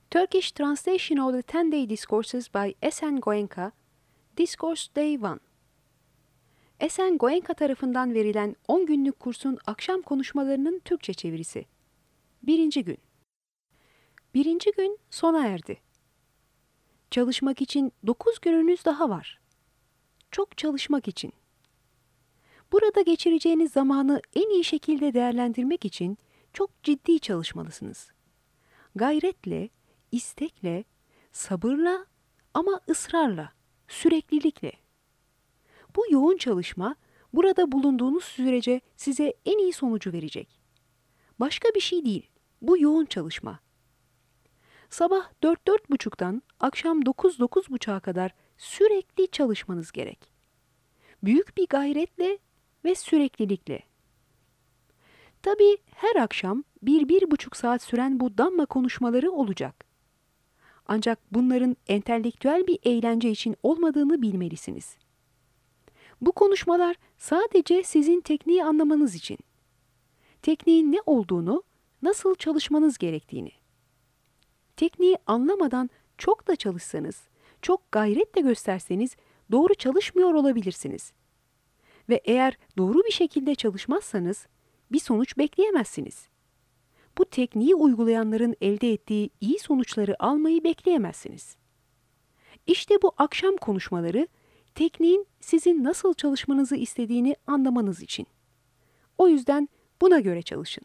Turkish Translation of the 10-Day Discourses by Esen Goenka, Discourse Day 1. Esen Goenka tarafından verilen 10 günlük kursun akşam konuşmalarının Türkçe çevirisi. 1. gün. 1. gün sona erdi. Çalışmak için 9 gününüz daha var. Çok çalışmak için. Burada geçireceğiniz zamanı en iyi şekilde değerlendirmek için çok ciddi çalışmalısınız. Gayretle, istekle, sabırla ama ısrarla, süreklilikle. Bu yoğun çalışma burada bulunduğunuz sürece size en iyi sonucu verecek. Başka bir şey değil, bu yoğun çalışma. Sabah 4-4.30'dan akşam 9-9.30'a kadar sürekli çalışmanız gerek. Büyük bir gayretle ve süreklilikle. Tabii her akşam 1-1,5 saat süren bu damma konuşmaları olacak. Ancak bunların entelektüel bir eğlence için olmadığını bilmelisiniz. Bu konuşmalar sadece sizin tekniği anlamanız için. Tekniğin ne olduğunu, nasıl çalışmanız gerektiğini. Tekniği anlamadan çok da çalışsanız, çok gayretle gösterseniz doğru çalışmıyor olabilirsiniz. Ve eğer doğru bir şekilde çalışmazsanız bir sonuç bekleyemezsiniz. Bu tekniği uygulayanların elde ettiği iyi sonuçları almayı bekleyemezsiniz. İşte bu akşam konuşmaları, tekniğin sizin nasıl çalışmanızı istediğini anlamanız için. O yüzden buna göre çalışın.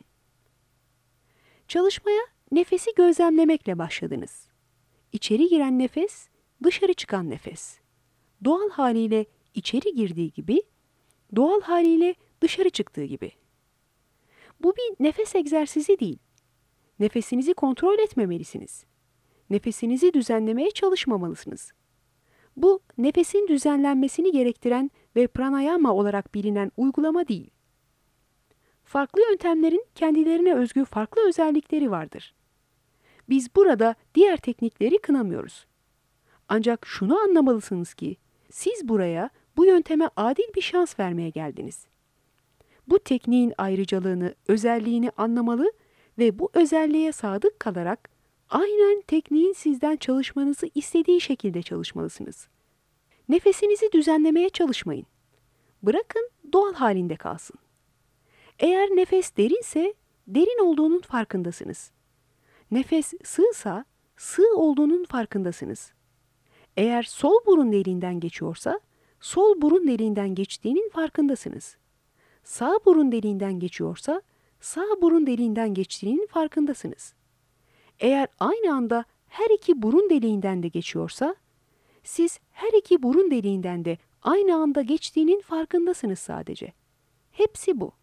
Çalışmaya nefesi gözlemlemekle başladınız. İçeri giren nefes, dışarı çıkan nefes. Doğal haliyle içeri girdiği gibi, doğal haliyle dışarı çıktığı gibi. Bu bir nefes egzersizi değil. Nefesinizi kontrol etmemelisiniz. Nefesinizi düzenlemeye çalışmamalısınız. Bu, nefesin düzenlenmesini gerektiren ve pranayama olarak bilinen uygulama değil. Farklı yöntemlerin kendilerine özgü farklı özellikleri vardır. Biz burada diğer teknikleri kınamıyoruz. Ancak şunu anlamalısınız ki, siz buraya bu yönteme adil bir şans vermeye geldiniz. Bu tekniğin ayrıcalığını, özelliğini anlamalı ve bu özelliğe sadık kalarak aynen tekniğin sizden çalışmanızı istediği şekilde çalışmalısınız. Nefesinizi düzenlemeye çalışmayın. Bırakın doğal halinde kalsın. Eğer nefes derinse derin olduğunun farkındasınız. Nefes sığsa sığ olduğunun farkındasınız. Eğer sol burun deliğinden geçiyorsa sol burun deliğinden geçtiğinin farkındasınız. Sağ burun deliğinden geçiyorsa sağ burun deliğinden geçtiğinin farkındasınız. Eğer aynı anda her iki burun deliğinden de geçiyorsa, siz her iki burun deliğinden de aynı anda geçtiğinin farkındasınız sadece. Hepsi bu.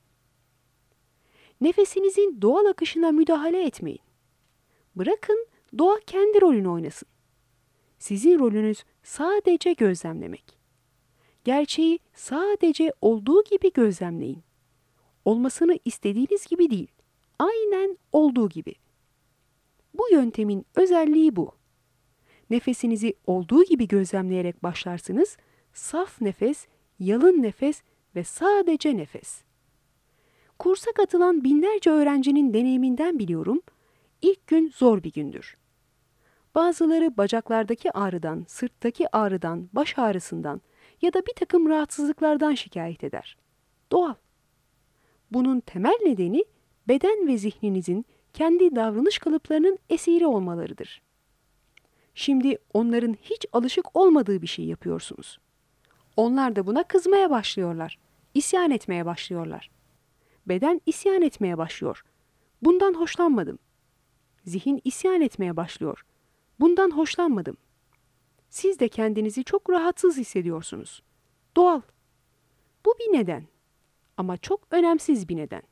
Nefesinizin doğal akışına müdahale etmeyin. Bırakın doğa kendi rolünü oynasın. Sizin rolünüz sadece gözlemlemek. Gerçeği sadece olduğu gibi gözlemleyin. Olmasını istediğiniz gibi değil, aynen olduğu gibi. Bu yöntemin özelliği bu. Nefesinizi olduğu gibi gözlemleyerek başlarsınız, saf nefes, yalın nefes ve sadece nefes. Kursa katılan binlerce öğrencinin deneyiminden biliyorum, ilk gün zor bir gündür. Bazıları bacaklardaki ağrıdan, sırttaki ağrıdan, baş ağrısından ya da bir takım rahatsızlıklardan şikayet eder. Doğal. Bunun temel nedeni beden ve zihninizin kendi davranış kalıplarının esiri olmalarıdır. Şimdi onların hiç alışık olmadığı bir şey yapıyorsunuz. Onlar da buna kızmaya başlıyorlar, isyan etmeye başlıyorlar. Beden isyan etmeye başlıyor. Bundan hoşlanmadım. Zihin isyan etmeye başlıyor. Bundan hoşlanmadım. Siz de kendinizi çok rahatsız hissediyorsunuz. Doğal. Bu bir neden. Ama çok önemsiz bir neden.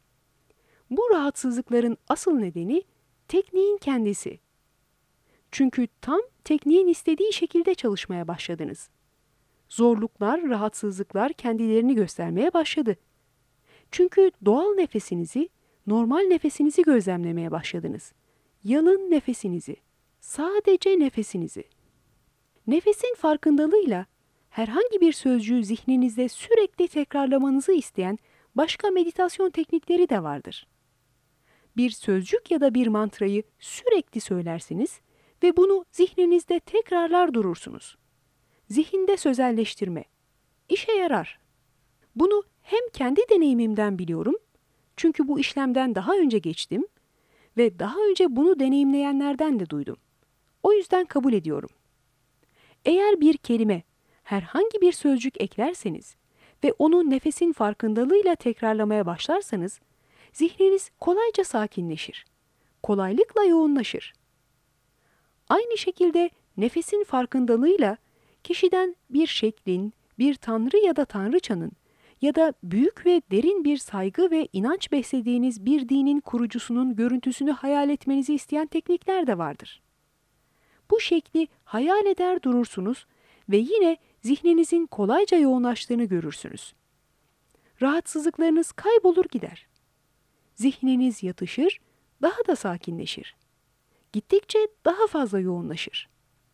Bu rahatsızlıkların asıl nedeni tekniğin kendisi. Çünkü tam tekniğin istediği şekilde çalışmaya başladınız. Zorluklar, rahatsızlıklar kendilerini göstermeye başladı. Çünkü doğal nefesinizi, normal nefesinizi gözlemlemeye başladınız. Yalın nefesinizi, sadece nefesinizi. Nefesin farkındalığıyla herhangi bir sözcüğü zihninizde sürekli tekrarlamanızı isteyen başka meditasyon teknikleri de vardır. Bir sözcük ya da bir mantrayı sürekli söylersiniz ve bunu zihninizde tekrarlar durursunuz. Zihinde sözelleştirme işe yarar. Bunu hem kendi deneyimimden biliyorum, çünkü bu işlemden daha önce geçtim ve daha önce bunu deneyimleyenlerden de duydum. O yüzden kabul ediyorum. Eğer bir kelime, herhangi bir sözcük eklerseniz ve onu nefesin farkındalığıyla tekrarlamaya başlarsanız, zihniniz kolayca sakinleşir, kolaylıkla yoğunlaşır. Aynı şekilde nefesin farkındalığıyla kişiden bir şeklin, bir tanrı ya da tanrıçanın ya da büyük ve derin bir saygı ve inanç beslediğiniz bir dinin kurucusunun görüntüsünü hayal etmenizi isteyen teknikler de vardır. Bu şekli hayal eder durursunuz ve yine zihninizin kolayca yoğunlaştığını görürsünüz. Rahatsızlıklarınız kaybolur gider. Zihniniz yatışır, daha da sakinleşir. Gittikçe daha fazla yoğunlaşır.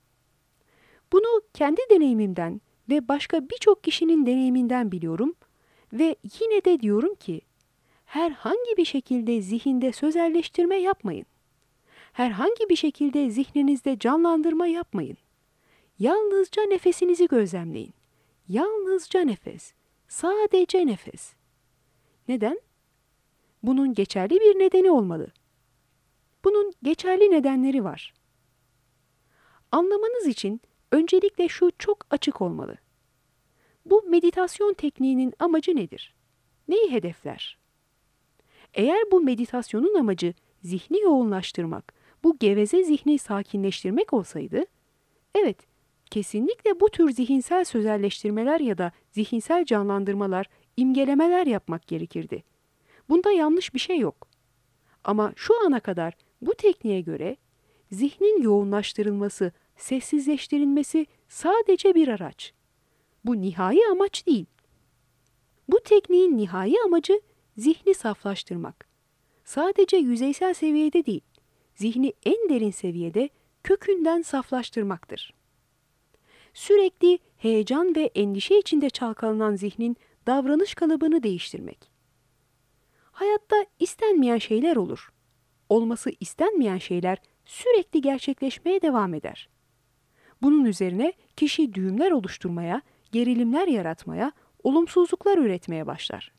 Bunu kendi deneyimimden ve başka birçok kişinin deneyiminden biliyorum ve yine de diyorum ki, herhangi bir şekilde zihinde sözelleştirme yapmayın. Herhangi bir şekilde zihninizde canlandırma yapmayın. Yalnızca nefesinizi gözlemleyin. Yalnızca nefes. Sadece nefes. Neden? Bunun geçerli bir nedeni olmalı. Bunun geçerli nedenleri var. Anlamanız için öncelikle şu çok açık olmalı. Bu meditasyon tekniğinin amacı nedir? Neyi hedefler? Eğer bu meditasyonun amacı zihni yoğunlaştırmak, bu geveze zihni sakinleştirmek olsaydı, evet, kesinlikle bu tür zihinsel sözelleştirmeler ya da zihinsel canlandırmalar, imgelemeler yapmak gerekirdi. Bunda yanlış bir şey yok. Ama şu ana kadar bu tekniğe göre zihnin yoğunlaştırılması, sessizleştirilmesi sadece bir araç. Bu nihai amaç değil. Bu tekniğin nihai amacı zihni saflaştırmak. Sadece yüzeysel seviyede değil, zihni en derin seviyede kökünden saflaştırmaktır. Sürekli heyecan ve endişe içinde çalkalanan zihnin davranış kalıbını değiştirmek. Hayatta istenmeyen şeyler olur. Olması istenmeyen şeyler sürekli gerçekleşmeye devam eder. Bunun üzerine kişi düğümler oluşturmaya, gerilimler yaratmaya, olumsuzluklar üretmeye başlar.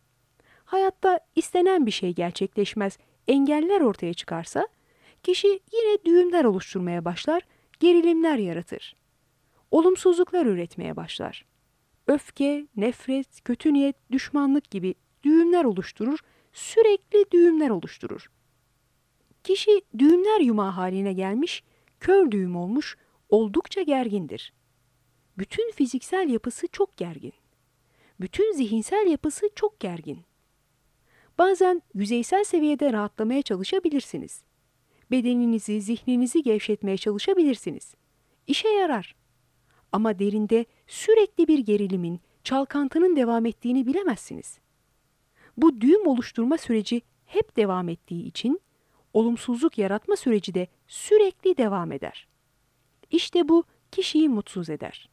Hayatta istenen bir şey gerçekleşmez, engeller ortaya çıkarsa, kişi yine düğümler oluşturmaya başlar, gerilimler yaratır. Olumsuzluklar üretmeye başlar. Öfke, nefret, kötü niyet, düşmanlık gibi düğümler oluşturur, sürekli düğümler oluşturur. Kişi düğümler yumağı haline gelmiş, kör düğüm olmuş, oldukça gergindir. Bütün fiziksel yapısı çok gergin. Bütün zihinsel yapısı çok gergin. Bazen yüzeysel seviyede rahatlamaya çalışabilirsiniz. Bedeninizi, zihninizi gevşetmeye çalışabilirsiniz. İşe yarar. Ama derinde sürekli bir gerilimin, çalkantının devam ettiğini bilemezsiniz. Bu düğüm oluşturma süreci hep devam ettiği için, olumsuzluk yaratma süreci de sürekli devam eder. İşte bu kişiyi mutsuz eder.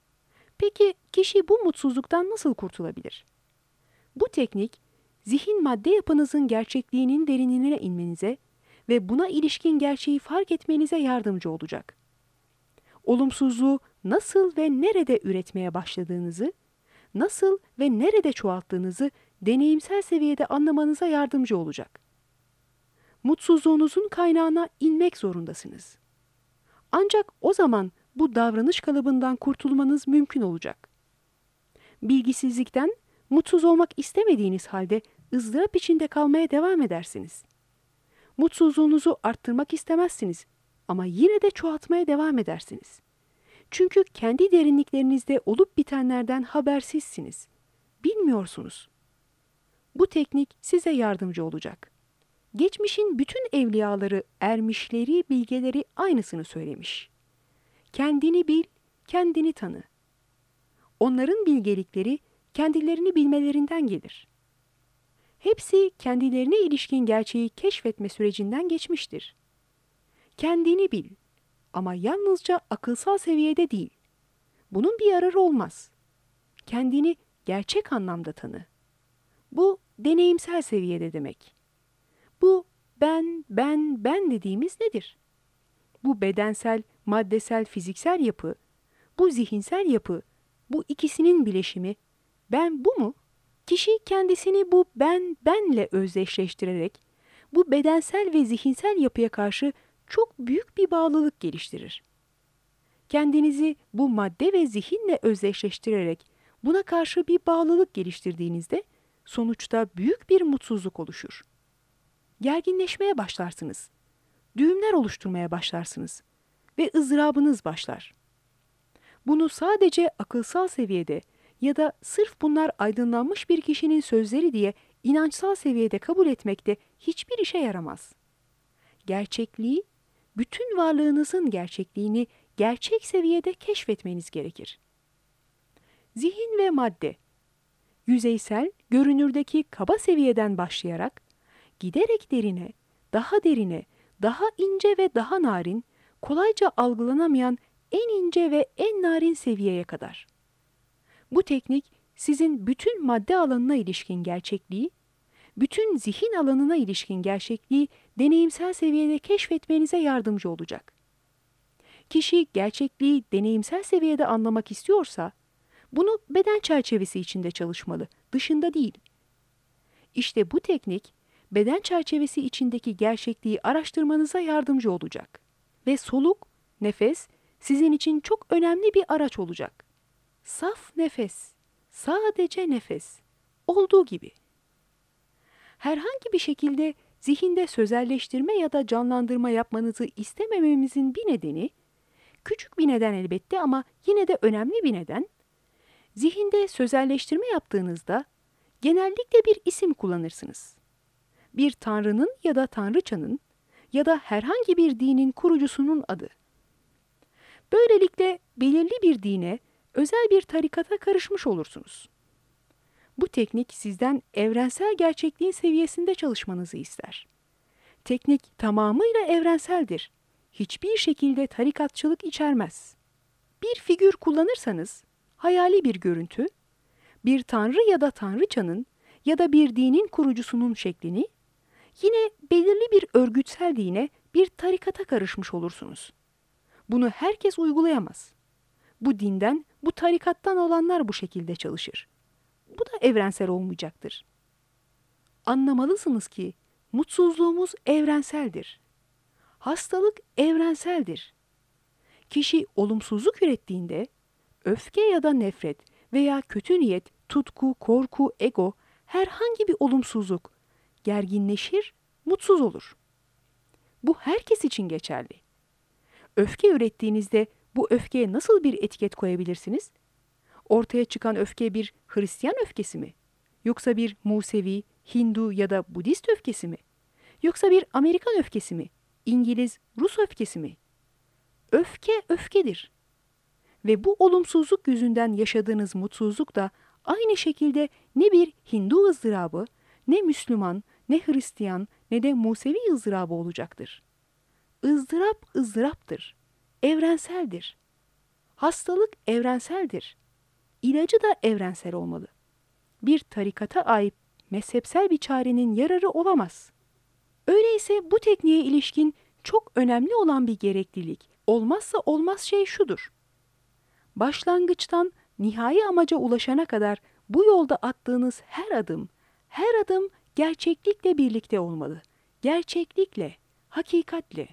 Peki kişi bu mutsuzluktan nasıl kurtulabilir? Bu teknik, zihin madde yapınızın gerçekliğinin derinliğine inmenize ve buna ilişkin gerçeği fark etmenize yardımcı olacak. Olumsuzluğu nasıl ve nerede üretmeye başladığınızı, nasıl ve nerede çoğalttığınızı deneyimsel seviyede anlamanıza yardımcı olacak. Mutsuzluğunuzun kaynağına inmek zorundasınız. Ancak o zaman bu davranış kalıbından kurtulmanız mümkün olacak. Bilgisizlikten, mutsuz olmak istemediğiniz halde ızdırap içinde kalmaya devam edersiniz. Mutsuzluğunuzu arttırmak istemezsiniz ama yine de çoğaltmaya devam edersiniz. Çünkü kendi derinliklerinizde olup bitenlerden habersizsiniz. Bilmiyorsunuz. Bu teknik size yardımcı olacak. Geçmişin bütün evliyaları, ermişleri, bilgeleri aynısını söylemiş. Kendini bil, kendini tanı. Onların bilgelikleri kendilerini bilmelerinden gelir. Hepsi kendilerine ilişkin gerçeği keşfetme sürecinden geçmiştir. Kendini bil ama yalnızca akılsal seviyede değil. Bunun bir yararı olmaz. Kendini gerçek anlamda tanı. Bu deneyimsel seviyede demek. Bu ben dediğimiz nedir? Bu bedensel, maddesel, fiziksel yapı, bu zihinsel yapı, bu ikisinin bileşimi ben bu mu? Kişi kendisini bu benle özdeşleştirerek bu bedensel ve zihinsel yapıya karşı çok büyük bir bağlılık geliştirir. Kendinizi bu madde ve zihinle özdeşleştirerek buna karşı bir bağlılık geliştirdiğinizde sonuçta büyük bir mutsuzluk oluşur. Gerginleşmeye başlarsınız. Düğümler oluşturmaya başlarsınız ve ızdırabınız başlar. Bunu sadece akılsal seviyede ya da sırf bunlar aydınlanmış bir kişinin sözleri diye inançsal seviyede kabul etmekte hiçbir işe yaramaz. Gerçekliği, bütün varlığınızın gerçekliğini gerçek seviyede keşfetmeniz gerekir. Zihin ve madde, yüzeysel, görünürdeki kaba seviyeden başlayarak, giderek derine, daha ince ve daha narin, kolayca algılanamayan en ince ve en narin seviyeye kadar. Bu teknik sizin bütün madde alanına ilişkin gerçekliği, bütün zihin alanına ilişkin gerçekliği deneyimsel seviyede keşfetmenize yardımcı olacak. Kişi gerçekliği deneyimsel seviyede anlamak istiyorsa, bunu beden çerçevesi içinde çalışmalı, dışında değil. İşte bu teknik, beden çerçevesi içindeki gerçekliği araştırmanıza yardımcı olacak. Ve soluk, nefes, sizin için çok önemli bir araç olacak. Saf nefes, sadece nefes, olduğu gibi. Herhangi bir şekilde zihinde sözelleştirme ya da canlandırma yapmanızı istemememizin bir nedeni, küçük bir neden elbette ama yine de önemli bir neden, zihinde sözelleştirme yaptığınızda genellikle bir isim kullanırsınız. Bir tanrının ya da tanrıçanın ya da herhangi bir dinin kurucusunun adı. Böylelikle belirli bir dine, özel bir tarikata karışmış olursunuz. Bu teknik sizden evrensel gerçekliğin seviyesinde çalışmanızı ister. Teknik tamamıyla evrenseldir. Hiçbir şekilde tarikatçılık içermez. Bir figür kullanırsanız, hayali bir görüntü, bir tanrı ya da tanrıçanın ya da bir dinin kurucusunun şeklini, yine belirli bir örgütsel dine, bir tarikata karışmış olursunuz. Bunu herkes uygulayamaz. Bu dinden, bu tarikattan olanlar bu şekilde çalışır. Bu da evrensel olmayacaktır. Anlamalısınız ki mutsuzluğumuz evrenseldir. Hastalık evrenseldir. Kişi olumsuzluk ürettiğinde, öfke ya da nefret veya kötü niyet, tutku, korku, ego, herhangi bir olumsuzluk gerginleşir, mutsuz olur. Bu herkes için geçerli. Öfke ürettiğinizde bu öfkeye nasıl bir etiket koyabilirsiniz? Ortaya çıkan öfke bir Hristiyan öfkesi mi? Yoksa bir Musevi, Hindu ya da Budist öfkesi mi? Yoksa bir Amerikan öfkesi mi? İngiliz, Rus öfkesi mi? Öfke öfkedir. Ve bu olumsuzluk yüzünden yaşadığınız mutsuzluk da aynı şekilde ne bir Hindu ızdırabı, ne Müslüman, ne Hristiyan, ne de Musevi ızdırabı olacaktır. Izdırap ızdıraptır. Evrenseldir. Hastalık evrenseldir. İlacı da evrensel olmalı. Bir tarikata ait mezhepsel bir çarenin yararı olamaz. Öyleyse bu tekniğe ilişkin çok önemli olan bir gereklilik, olmazsa olmaz şey şudur. Başlangıçtan nihai amaca ulaşana kadar bu yolda attığınız her adım gerçeklikle birlikte olmalı. Gerçeklikle, hakikatle.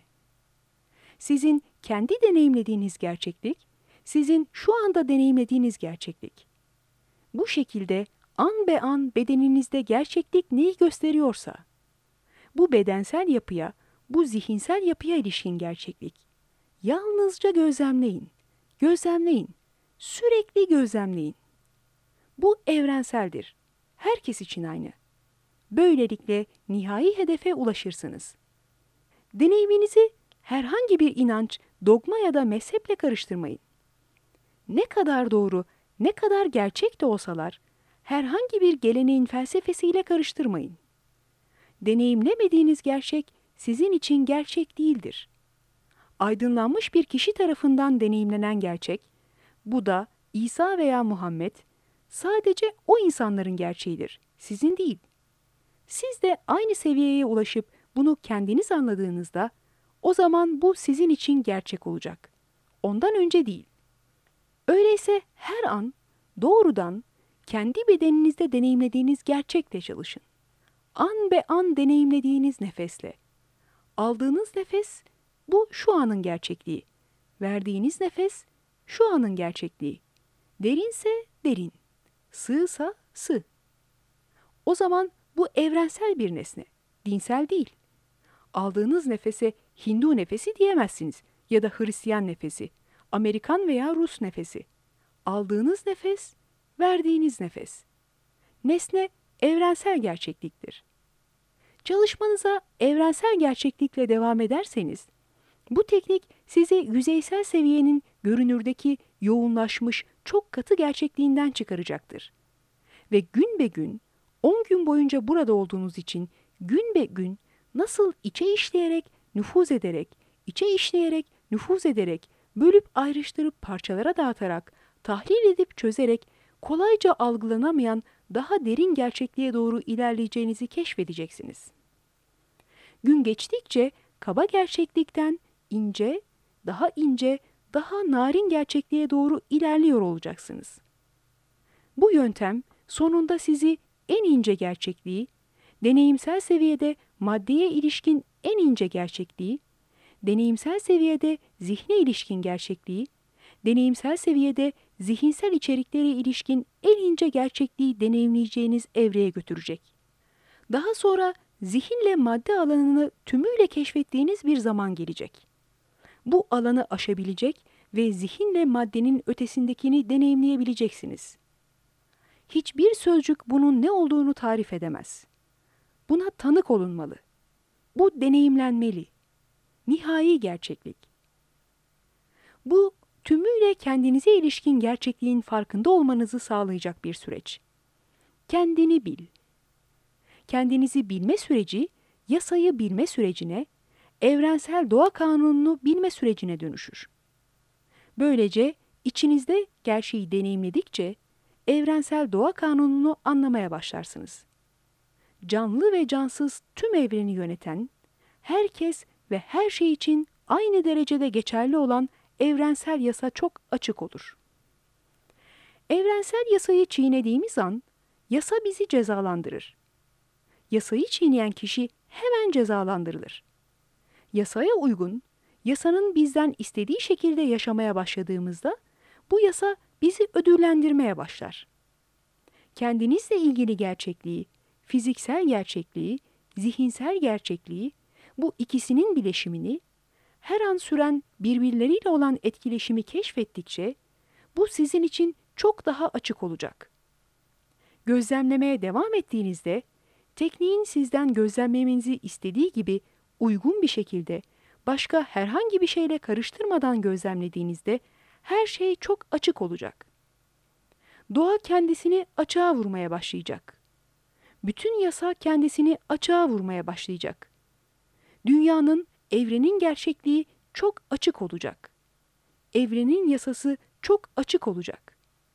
Sizin kendi deneyimlediğiniz gerçeklik, sizin şu anda deneyimlediğiniz gerçeklik. Bu şekilde an be an bedeninizde gerçeklik neyi gösteriyorsa, bu bedensel yapıya, bu zihinsel yapıya ilişkin gerçeklik. Yalnızca gözlemleyin, gözlemleyin, sürekli gözlemleyin. Bu evrenseldir. Herkes için aynı. Böylelikle nihai hedefe ulaşırsınız. Deneyiminizi herhangi bir inanç, dogma ya da mezheple karıştırmayın. Ne kadar doğru, ne kadar gerçek de olsalar, herhangi bir geleneğin felsefesiyle karıştırmayın. Deneyimlemediğiniz gerçek sizin için gerçek değildir. Aydınlanmış bir kişi tarafından deneyimlenen gerçek, Buda, İsa veya Muhammed, sadece o insanların gerçeğidir, sizin değil. Siz de aynı seviyeye ulaşıp bunu kendiniz anladığınızda o zaman bu sizin için gerçek olacak. Ondan önce değil. Öyleyse her an doğrudan kendi bedeninizde deneyimlediğiniz gerçekle çalışın. An be an deneyimlediğiniz nefesle. Aldığınız nefes bu şu anın gerçekliği. Verdiğiniz nefes şu anın gerçekliği. Derinse derin, sığsa sığ. O zaman bu evrensel bir nesne, dinsel değil. Aldığınız nefese Hindu nefesi diyemezsiniz ya da Hristiyan nefesi, Amerikan veya Rus nefesi. Aldığınız nefes, verdiğiniz nefes. Nesne evrensel gerçekliktir. Çalışmanıza evrensel gerçeklikle devam ederseniz, bu teknik sizi yüzeysel seviyenin görünürdeki yoğunlaşmış çok katı gerçekliğinden çıkaracaktır. Ve gün be gün, 10 gün boyunca burada olduğunuz için gün be gün nasıl içe işleyerek, nüfuz ederek, bölüp ayrıştırıp parçalara dağıtarak, tahlil edip çözerek, kolayca algılanamayan daha derin gerçekliğe doğru ilerleyeceğinizi keşfedeceksiniz. Gün geçtikçe kaba gerçeklikten ince, daha narin gerçekliğe doğru ilerliyor olacaksınız. Bu yöntem sonunda sizi en ince gerçekliği, deneyimsel seviyede maddeye ilişkin en ince gerçekliği, deneyimsel seviyede zihne ilişkin gerçekliği, deneyimsel seviyede zihinsel içeriklere ilişkin en ince gerçekliği deneyimleyeceğiniz evreye götürecek. Daha sonra zihinle madde alanını tümüyle keşfettiğiniz bir zaman gelecek. Bu alanı aşabilecek ve zihinle maddenin ötesindekini deneyimleyebileceksiniz. Hiçbir sözcük bunun ne olduğunu tarif edemez. Buna tanık olunmalı. Bu deneyimlenmeli. Nihai gerçeklik. Bu tümüyle kendinize ilişkin gerçekliğin farkında olmanızı sağlayacak bir süreç. Kendini bil. Kendinizi bilme süreci, yasayı bilme sürecine, evrensel doğa kanununu bilme sürecine dönüşür. Böylece içinizde gerçeği deneyimledikçe evrensel doğa kanununu anlamaya başlarsınız. Canlı ve cansız tüm evreni yöneten, herkes ve her şey için aynı derecede geçerli olan evrensel yasa çok açık olur. Evrensel yasayı çiğnediğimiz an, yasa bizi cezalandırır. Yasayı çiğneyen kişi hemen cezalandırılır. Yasaya uygun, yasanın bizden istediği şekilde yaşamaya başladığımızda, bu yasa bizi ödüllendirmeye başlar. Kendinizle ilgili gerçekliği, fiziksel gerçekliği, zihinsel gerçekliği, bu ikisinin bileşimini, her an süren birbirleriyle olan etkileşimi keşfettikçe, bu sizin için çok daha açık olacak. Gözlemlemeye devam ettiğinizde, tekniğin sizden gözlemlemenizi istediği gibi uygun bir şekilde, başka herhangi bir şeyle karıştırmadan gözlemlediğinizde, her şey çok açık olacak. Doğa kendisini açığa vurmaya başlayacak. Bütün yasa kendisini açığa vurmaya başlayacak. Dünyanın, evrenin gerçekliği çok açık olacak. Evrenin yasası çok açık olacak.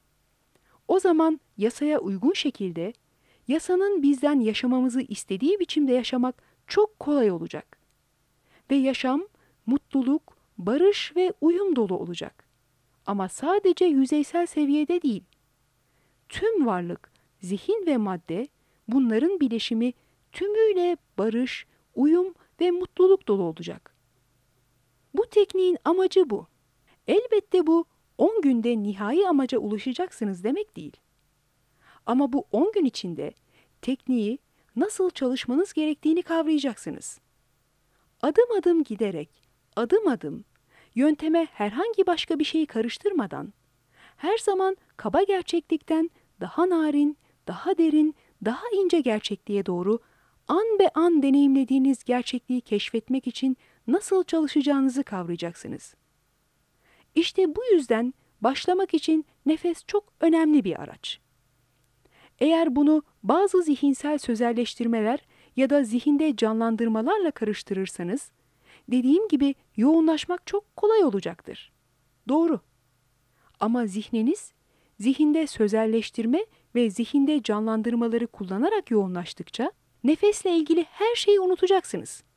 O zaman yasaya uygun şekilde, yasanın bizden yaşamamızı istediği biçimde yaşamak çok kolay olacak. Ve yaşam, mutluluk, barış ve uyum dolu olacak. Ama sadece yüzeysel seviyede değil. Tüm varlık, zihin ve madde, bunların bileşimi tümüyle barış, uyum ve mutluluk dolu olacak. Bu tekniğin amacı bu. Elbette bu 10 günde nihai amaca ulaşacaksınız demek değil. Ama bu 10 gün içinde tekniği nasıl çalışmanız gerektiğini kavrayacaksınız. Adım adım giderek, adım adım, yönteme herhangi başka bir şeyi karıştırmadan, her zaman kaba gerçeklikten daha narin, daha derin, daha ince gerçekliğe doğru an be an deneyimlediğiniz gerçekliği keşfetmek için nasıl çalışacağınızı kavrayacaksınız. İşte bu yüzden başlamak için nefes çok önemli bir araç. Eğer bunu bazı zihinsel sözelleştirmeler ya da zihinde canlandırmalarla karıştırırsanız, dediğim gibi yoğunlaşmak çok kolay olacaktır. Doğru. Ama zihniniz, zihinde sözelleştirme ve zihinde canlandırmaları kullanarak yoğunlaştıkça, nefesle ilgili her şeyi unutacaksınız.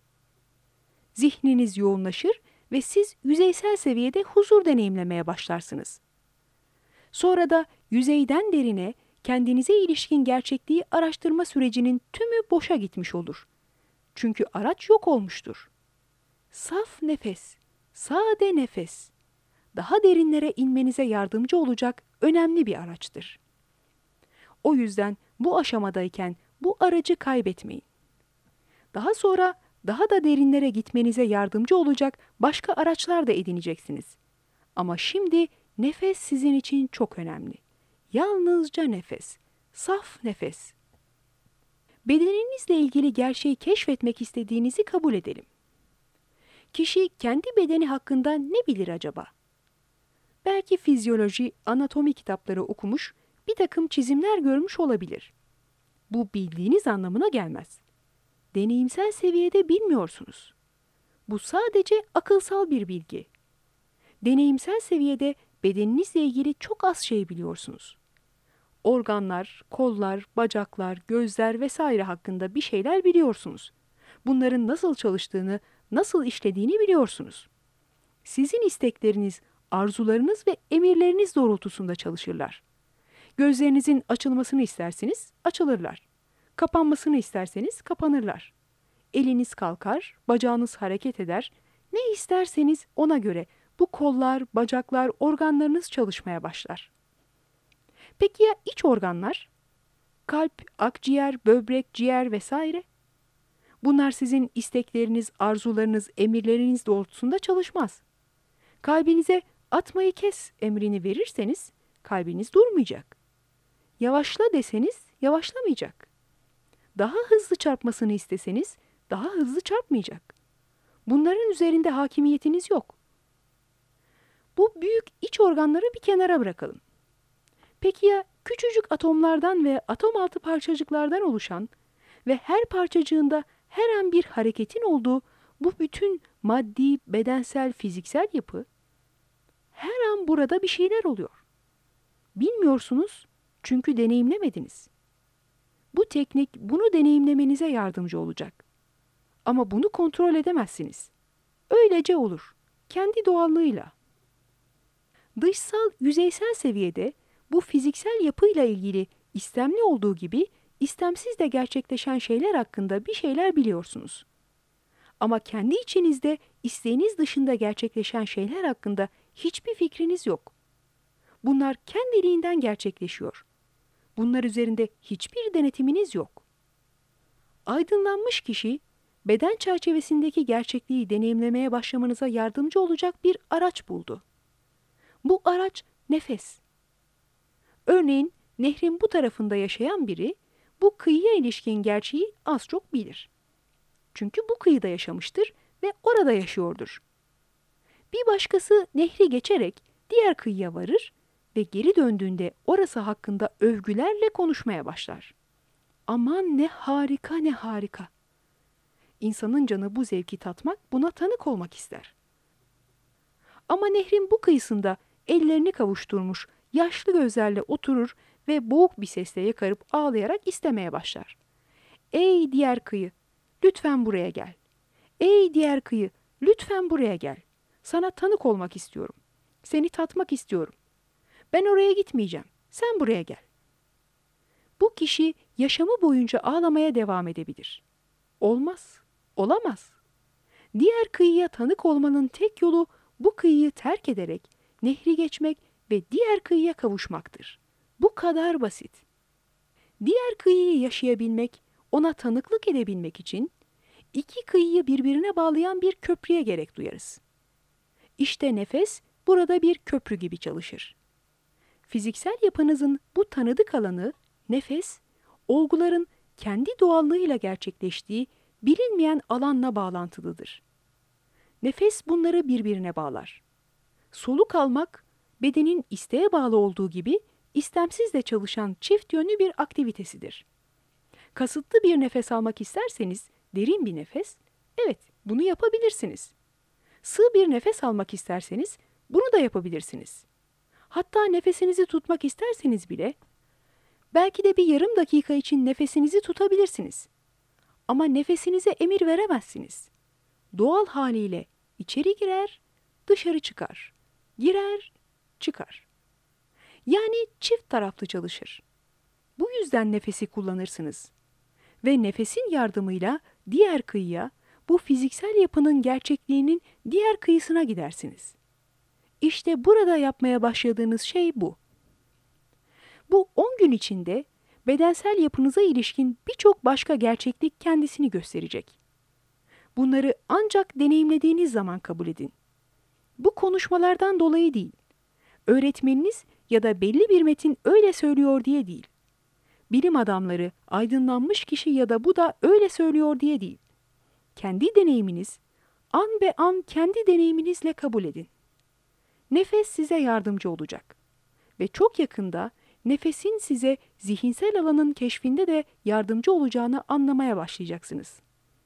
Zihniniz yoğunlaşır ve siz yüzeysel seviyede huzur deneyimlemeye başlarsınız. Sonra da yüzeyden derine kendinize ilişkin gerçekliği araştırma sürecinin tümü boşa gitmiş olur. Çünkü araç yok olmuştur. Saf nefes, sade nefes, daha derinlere inmenize yardımcı olacak önemli bir araçtır. O yüzden bu aşamadayken bu aracı kaybetmeyin. Daha sonra daha da derinlere gitmenize yardımcı olacak başka araçlar da edineceksiniz. Ama şimdi nefes sizin için çok önemli. Yalnızca nefes, saf nefes. Bedeninizle ilgili gerçeği keşfetmek istediğinizi kabul edelim. Kişi kendi bedeni hakkında ne bilir acaba? Belki fizyoloji, anatomi kitapları okumuş, bir takım çizimler görmüş olabilir. Bu bildiğiniz anlamına gelmez. Deneyimsel seviyede bilmiyorsunuz. Bu sadece akılsal bir bilgi. Deneyimsel seviyede bedeninizle ilgili çok az şey biliyorsunuz. Organlar, kollar, bacaklar, gözler vesaire hakkında bir şeyler biliyorsunuz. Bunların nasıl çalıştığını, nasıl işlediğini biliyorsunuz. Sizin istekleriniz, arzularınız ve emirleriniz doğrultusunda çalışırlar. Gözlerinizin açılmasını isterseniz açılırlar. Kapanmasını isterseniz kapanırlar. Eliniz kalkar, bacağınız hareket eder. Ne isterseniz ona göre bu kollar, bacaklar, organlarınız çalışmaya başlar. Peki ya iç organlar? Kalp, akciğer, böbrek, ciğer vesaire? Bunlar sizin istekleriniz, arzularınız, emirleriniz doğrultusunda çalışmaz. Kalbinize atmayı kes emrini verirseniz kalbiniz durmayacak. Yavaşla deseniz yavaşlamayacak. Daha hızlı çarpmasını isteseniz daha hızlı çarpmayacak. Bunların üzerinde hakimiyetiniz yok. Bu büyük iç organları bir kenara bırakalım. Peki ya küçücük atomlardan ve atom altı parçacıklardan oluşan ve her parçacığında her an bir hareketin olduğu bu bütün maddi, bedensel, fiziksel yapı? Her an burada bir şeyler oluyor. Bilmiyorsunuz çünkü deneyimlemediniz. Bu teknik bunu deneyimlemenize yardımcı olacak. Ama bunu kontrol edemezsiniz. Öylece olur. Kendi doğallığıyla. Dışsal, yüzeysel seviyede bu fiziksel yapıyla ilgili istemli olduğu gibi istemsiz de gerçekleşen şeyler hakkında bir şeyler biliyorsunuz. Ama kendi içinizde isteğiniz dışında gerçekleşen şeyler hakkında hiçbir fikriniz yok. Bunlar kendiliğinden gerçekleşiyor. Bunlar üzerinde hiçbir denetiminiz yok. Aydınlanmış kişi, beden çerçevesindeki gerçekliği deneyimlemeye başlamanıza yardımcı olacak bir araç buldu. Bu araç nefes. Örneğin nehrin bu tarafında yaşayan biri bu kıyıya ilişkin gerçeği az çok bilir. Çünkü bu kıyıda yaşamıştır ve orada yaşıyordur. Bir başkası nehri geçerek diğer kıyıya varır ve geri döndüğünde orası hakkında övgülerle konuşmaya başlar. Aman ne harika ne harika. İnsanın canı bu zevki tatmak, buna tanık olmak ister. Ama nehrin bu kıyısında ellerini kavuşturmuş, yaşlı gözlerle oturur ve boğuk bir sesle yakarıp ağlayarak istemeye başlar. Ey diğer kıyı, lütfen buraya gel. Ey diğer kıyı, lütfen buraya gel. Sana tanık olmak istiyorum. Seni tatmak istiyorum. Ben oraya gitmeyeceğim. Sen buraya gel. Bu kişi yaşamı boyunca ağlamaya devam edebilir. Olmaz, olamaz. Diğer kıyıya tanık olmanın tek yolu bu kıyıyı terk ederek nehri geçmek ve diğer kıyıya kavuşmaktır. Bu kadar basit. Diğer kıyıyı yaşayabilmek, ona tanıklık edebilmek için iki kıyıyı birbirine bağlayan bir köprüye gerek duyarız. İşte nefes burada bir köprü gibi çalışır. Fiziksel yapınızın bu tanıdık alanı, nefes, olguların kendi doğallığıyla gerçekleştiği bilinmeyen alanla bağlantılıdır. Nefes bunları birbirine bağlar. Soluk almak, bedenin isteğe bağlı olduğu gibi istemsiz de çalışan çift yönlü bir aktivitesidir. Kasıtlı bir nefes almak isterseniz, derin bir nefes, evet bunu yapabilirsiniz. Sığ bir nefes almak isterseniz, bunu da yapabilirsiniz. Hatta nefesinizi tutmak isterseniz bile, belki de bir yarım dakika için nefesinizi tutabilirsiniz. Ama nefesinize emir veremezsiniz. doğal haliyle içeri girer, dışarı çıkar. Girer, çıkar. Yani çift taraflı çalışır. Bu yüzden nefesi kullanırsınız. Ve nefesin yardımıyla diğer kıyıya, bu fiziksel yapının gerçekliğinin diğer kıyısına gidersiniz. İşte burada yapmaya başladığınız şey bu. Bu 10 gün içinde bedensel yapınıza ilişkin birçok başka gerçeklik kendisini gösterecek. Bunları ancak deneyimlediğiniz zaman kabul edin. Bu konuşmalardan dolayı değil, öğretmeniniz ya da belli bir metin öyle söylüyor diye değil. Bilim adamları, aydınlanmış kişi ya da bu da öyle söylüyor diye değil. Kendi deneyiminiz, an be an kendi deneyiminizle kabul edin. Nefes size yardımcı olacak. Ve çok yakında nefesin size zihinsel alanın keşfinde de yardımcı olacağını anlamaya başlayacaksınız.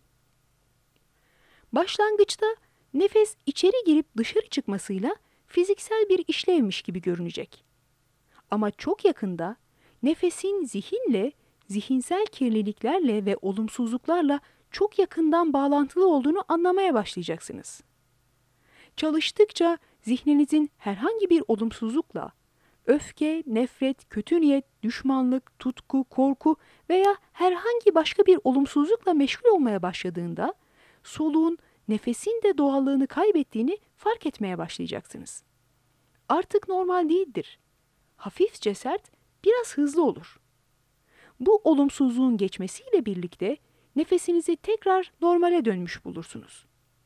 Başlangıçta nefes içeri girip dışarı çıkmasıyla fiziksel bir işlevmiş gibi görünecek. Ama çok yakında nefesin zihinle, zihinsel kirliliklerle ve olumsuzluklarla çok yakından bağlantılı olduğunu anlamaya başlayacaksınız. Çalıştıkça zihninizin herhangi bir olumsuzlukla, öfke, nefret, kötü niyet, düşmanlık, tutku, korku veya herhangi başka bir olumsuzlukla meşgul olmaya başladığında, soluğun, nefesin de doğallığını kaybettiğini fark etmeye başlayacaksınız. Artık normal değildir. Hafifçe sert, biraz hızlı olur. Bu olumsuzluğun geçmesiyle birlikte nefesinizi tekrar normale dönmüş bulursunuz.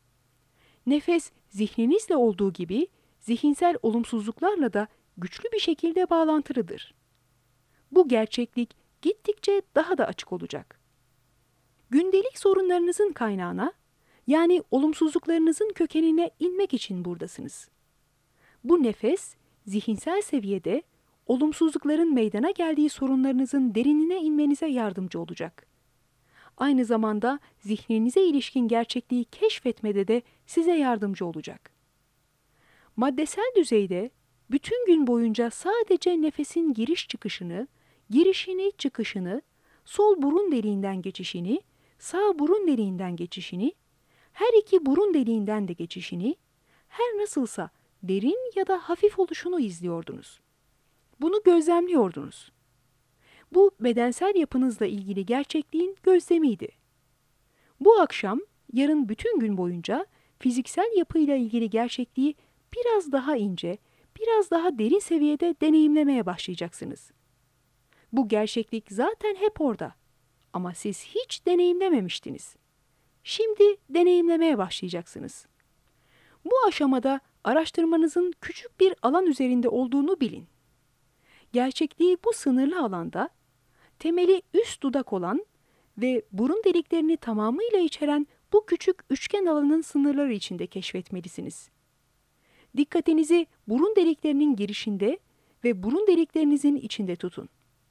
Nefes zihninizle olduğu gibi zihinsel olumsuzluklarla da güçlü bir şekilde bağlantılıdır. Bu gerçeklik gittikçe daha da açık olacak. Gündelik sorunlarınızın kaynağına, yani olumsuzluklarınızın kökenine inmek için buradasınız. Bu nefes, zihinsel seviyede olumsuzlukların meydana geldiği sorunlarınızın derinine inmenize yardımcı olacak. Aynı zamanda zihninize ilişkin gerçekliği keşfetmede de size yardımcı olacak. Maddesel düzeyde bütün gün boyunca sadece nefesin giriş çıkışını, girişini çıkışını, sol burun deliğinden geçişini, sağ burun deliğinden geçişini, her iki burun deliğinden de geçişini, her nasılsa derin ya da hafif oluşunu izliyordunuz. Bunu gözlemliyordunuz. Bu bedensel yapınızla ilgili gerçekliğin gözlemiydi. Bu akşam, yarın bütün gün boyunca fiziksel yapıyla ilgili gerçekliği biraz daha ince, biraz daha derin seviyede deneyimlemeye başlayacaksınız. Bu gerçeklik zaten hep orada ama siz hiç deneyimlememiştiniz. Şimdi deneyimlemeye başlayacaksınız. Bu aşamada araştırmanızın küçük bir alan üzerinde olduğunu bilin. Gerçekliği bu sınırlı alanda, temeli üst dudak olan ve burun deliklerini tamamıyla içeren bu küçük üçgen alanın sınırları içinde keşfetmelisiniz. Dikkatinizi burun deliklerinin girişinde ve burun deliklerinizin içinde tutun.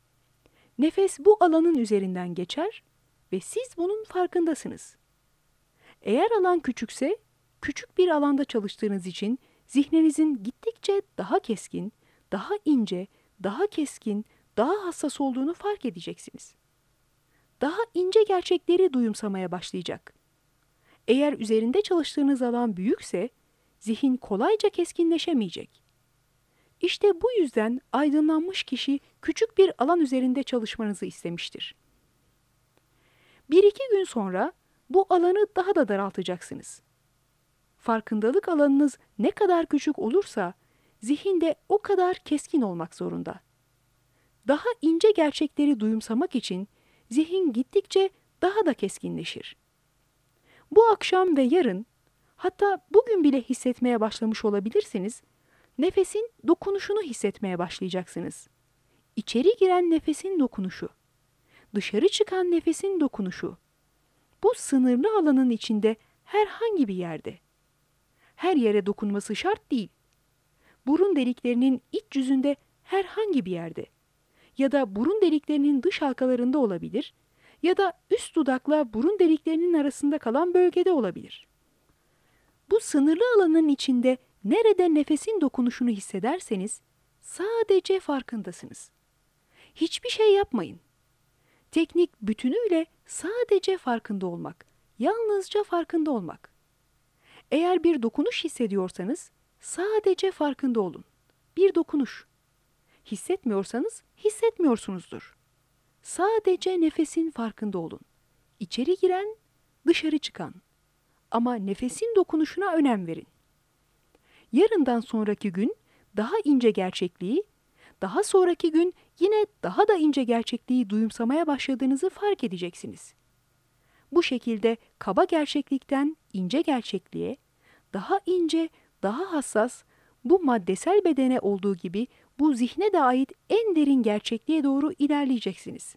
Nefes bu alanın üzerinden geçer ve siz bunun farkındasınız. Eğer alan küçükse, küçük bir alanda çalıştığınız için zihninizin gittikçe daha keskin, daha ince, daha keskin, daha hassas olduğunu fark edeceksiniz. Daha ince gerçekleri duyumsamaya başlayacak. Eğer üzerinde çalıştığınız alan büyükse, zihin kolayca keskinleşemeyecek. İşte bu yüzden aydınlanmış kişi küçük bir alan üzerinde çalışmanızı istemiştir. 1-2 gün sonra bu alanı daha da daraltacaksınız. Farkındalık alanınız ne kadar küçük olursa, zihin de o kadar keskin olmak zorunda. Daha ince gerçekleri duyumsamak için zihin gittikçe daha da keskinleşir. Bu akşam ve yarın, hatta bugün bile hissetmeye başlamış olabilirsiniz, nefesin dokunuşunu hissetmeye başlayacaksınız. İçeri giren nefesin dokunuşu, dışarı çıkan nefesin dokunuşu. Bu sınırlı alanın içinde herhangi bir yerde. Her yere dokunması şart değil. Burun deliklerinin iç yüzünde herhangi bir yerde ya da burun deliklerinin dış halkalarında olabilir ya da üst dudakla burun deliklerinin arasında kalan bölgede olabilir. Bu sınırlı alanın içinde nerede nefesin dokunuşunu hissederseniz sadece farkındasınız. Hiçbir şey yapmayın. Teknik bütünüyle sadece farkında olmak, yalnızca farkında olmak. Eğer bir dokunuş hissediyorsanız sadece farkında olun. Bir dokunuş. Hissetmiyorsanız hissetmiyorsunuzdur. Sadece nefesin farkında olun. İçeri giren, dışarı çıkan. Ama nefesin dokunuşuna önem verin. Yarından sonraki gün daha ince gerçekliği, daha sonraki gün yine daha da ince gerçekliği duyumsamaya başladığınızı fark edeceksiniz. Bu şekilde kaba gerçeklikten ince gerçekliğe, daha ince, daha hassas, bu maddesel bedene olduğu gibi bu zihne de ait en derin gerçekliğe doğru ilerleyeceksiniz.